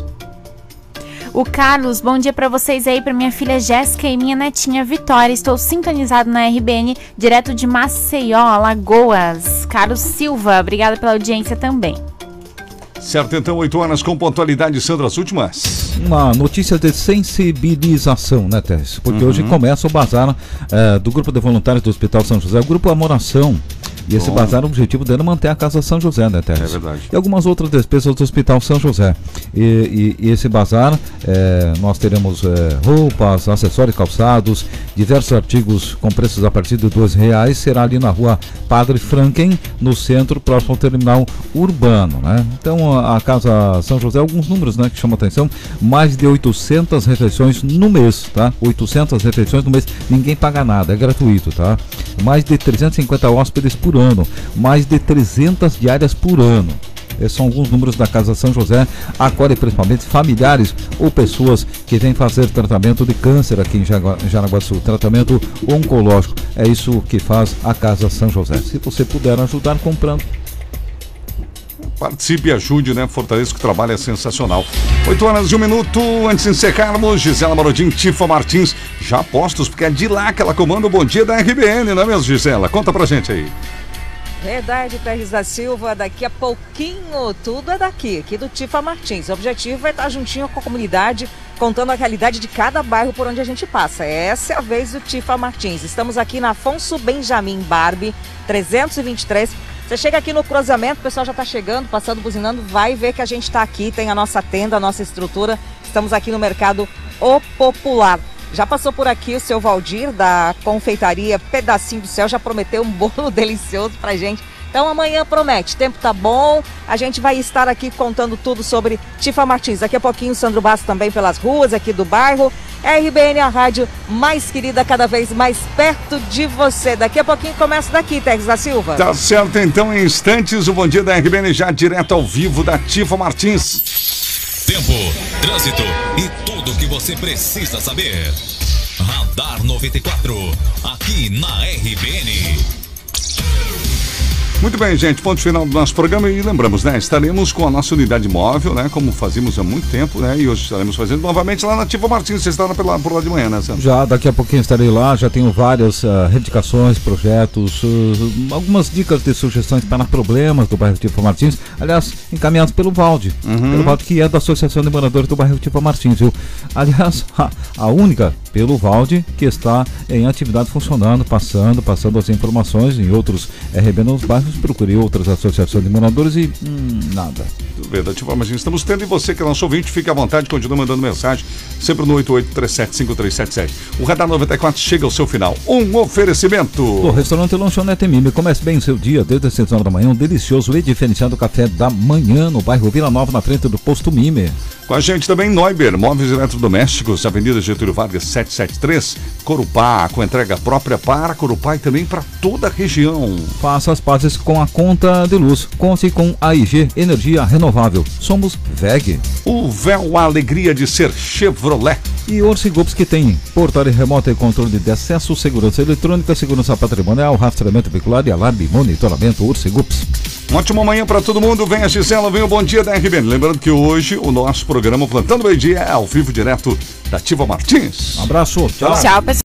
O Carlos, bom dia pra vocês aí, pra minha filha Jéssica e minha netinha Vitória. Estou sintonizado na R B N, direto de Maceió, Alagoas. Carlos Silva, obrigada pela audiência também. Certo, então, oito horas com pontualidade, Sandra, as últimas. Uma notícia de sensibilização, né, Tess? Porque uhum. hoje começa o bazar uh, do Grupo de Voluntários do Hospital São José, o Grupo Amoração. E esse Bom. bazar, o objetivo dele é manter a Casa São José, né, Tess? É verdade. E algumas outras despesas do Hospital São José. E, e, e esse bazar, é, nós teremos é, roupas, acessórios, calçados, diversos artigos com preços a partir de dois reais. Será ali na rua Padre Franken, no centro, próximo ao terminal urbano, né? Então, a, a Casa São José, alguns números, né, que chamam a atenção. Mais de oitocentas refeições no mês, tá? oitocentas refeições no mês. Ninguém paga nada, é gratuito, tá? Mais de trezentos e cinquenta hóspedes por ano, mais de trezentas diárias por ano. Esses são alguns números da Casa São José, acolhe principalmente familiares ou pessoas que vêm fazer tratamento de câncer aqui em Jaraguá do Sul, tratamento oncológico. É isso que faz a Casa São José. Se você puder ajudar comprando, participe e ajude, né? Fortaleza, que o trabalho é sensacional. oito horas e um minuto, antes de encerrarmos, Gisela Marodim, Tifa Martins, já postos, porque é de lá que ela comanda o Bom Dia da R B N, não é mesmo, Gisela? Conta pra gente aí. Verdade, Pérez da Silva, daqui a pouquinho tudo é daqui, aqui do Tifa Martins. O objetivo é estar juntinho com a comunidade, contando a realidade de cada bairro por onde a gente passa. Essa é a vez do Tifa Martins. Estamos aqui na Afonso Benjamin Barbie, trezentos e vinte e três. Você chega aqui no cruzamento, o pessoal já está chegando, passando, buzinando, vai ver que a gente está aqui, tem a nossa tenda, a nossa estrutura. Estamos aqui no Mercado O Popular. Já passou por aqui o seu Valdir, da confeitaria Pedacinho do Céu, já prometeu um bolo delicioso pra gente. Então amanhã promete, tempo tá bom, a gente vai estar aqui contando tudo sobre Tifa Martins. Daqui a pouquinho o Sandro Basso também pelas ruas aqui do bairro. R B N, a rádio mais querida, cada vez mais perto de você. Daqui a pouquinho começa daqui, Tex da Silva. Tá certo, então em instantes o Bom Dia da R B N já direto ao vivo da Tifa Martins. Tempo, trânsito e tudo o que você precisa saber. Radar noventa e quatro, aqui na R B N. Muito bem, gente, ponto final do nosso programa e lembramos, né, estaremos com a nossa unidade móvel, né, como fazíamos há muito tempo, né, e hoje estaremos fazendo novamente lá na Tifa Martins. Você está por lá, por lá de manhã, né, Sandro? Já, daqui a pouquinho estarei lá, já tenho várias uh, reivindicações, projetos, uh, algumas dicas de sugestões para problemas do bairro Tifa Martins, aliás, encaminhados pelo Valde, uhum. pelo Valde, que é da Associação de Moradores do bairro Tifa Martins, viu? Aliás, a, a única pelo Valde que está em atividade funcionando, passando, passando as informações em outros R B nos bairros moradores, procurei outras associações de moradores e hum, nada. Verdade, imagina, estamos tendo, e você que é nosso ouvinte, fique à vontade, continue mandando mensagem, sempre no oito oito três sete cinco três sete sete. O Radar noventa e quatro chega ao seu final. Um oferecimento. O restaurante Lanchonete Mime, comece bem o seu dia desde as seis horas da manhã, um delicioso e diferenciado café da manhã no bairro Vila Nova, na frente do posto Mime. Com a gente também Neuber, móveis eletrodomésticos, Avenida Getúlio Vargas setecentos e setenta e três, Corupá, com entrega própria para Corupá e também para toda a região. Faça as pazes com a conta de luz. Conte com a I G Energia Renovável. Somos V E G. O véu, a alegria de ser Chevrolet. E Orcigrups, que tem portaria remota e controle de acesso, segurança eletrônica, segurança patrimonial, rastreamento veicular e alarme e monitoramento. Orcigrups. Um ótimo manhã para todo mundo. Vem a Gisela, vem o Bom Dia da R B N. Lembrando que hoje o nosso programa Plantando Meio Dia é ao vivo direto da Ativa Martins. Um abraço. Tchau. Tchau, pessoal.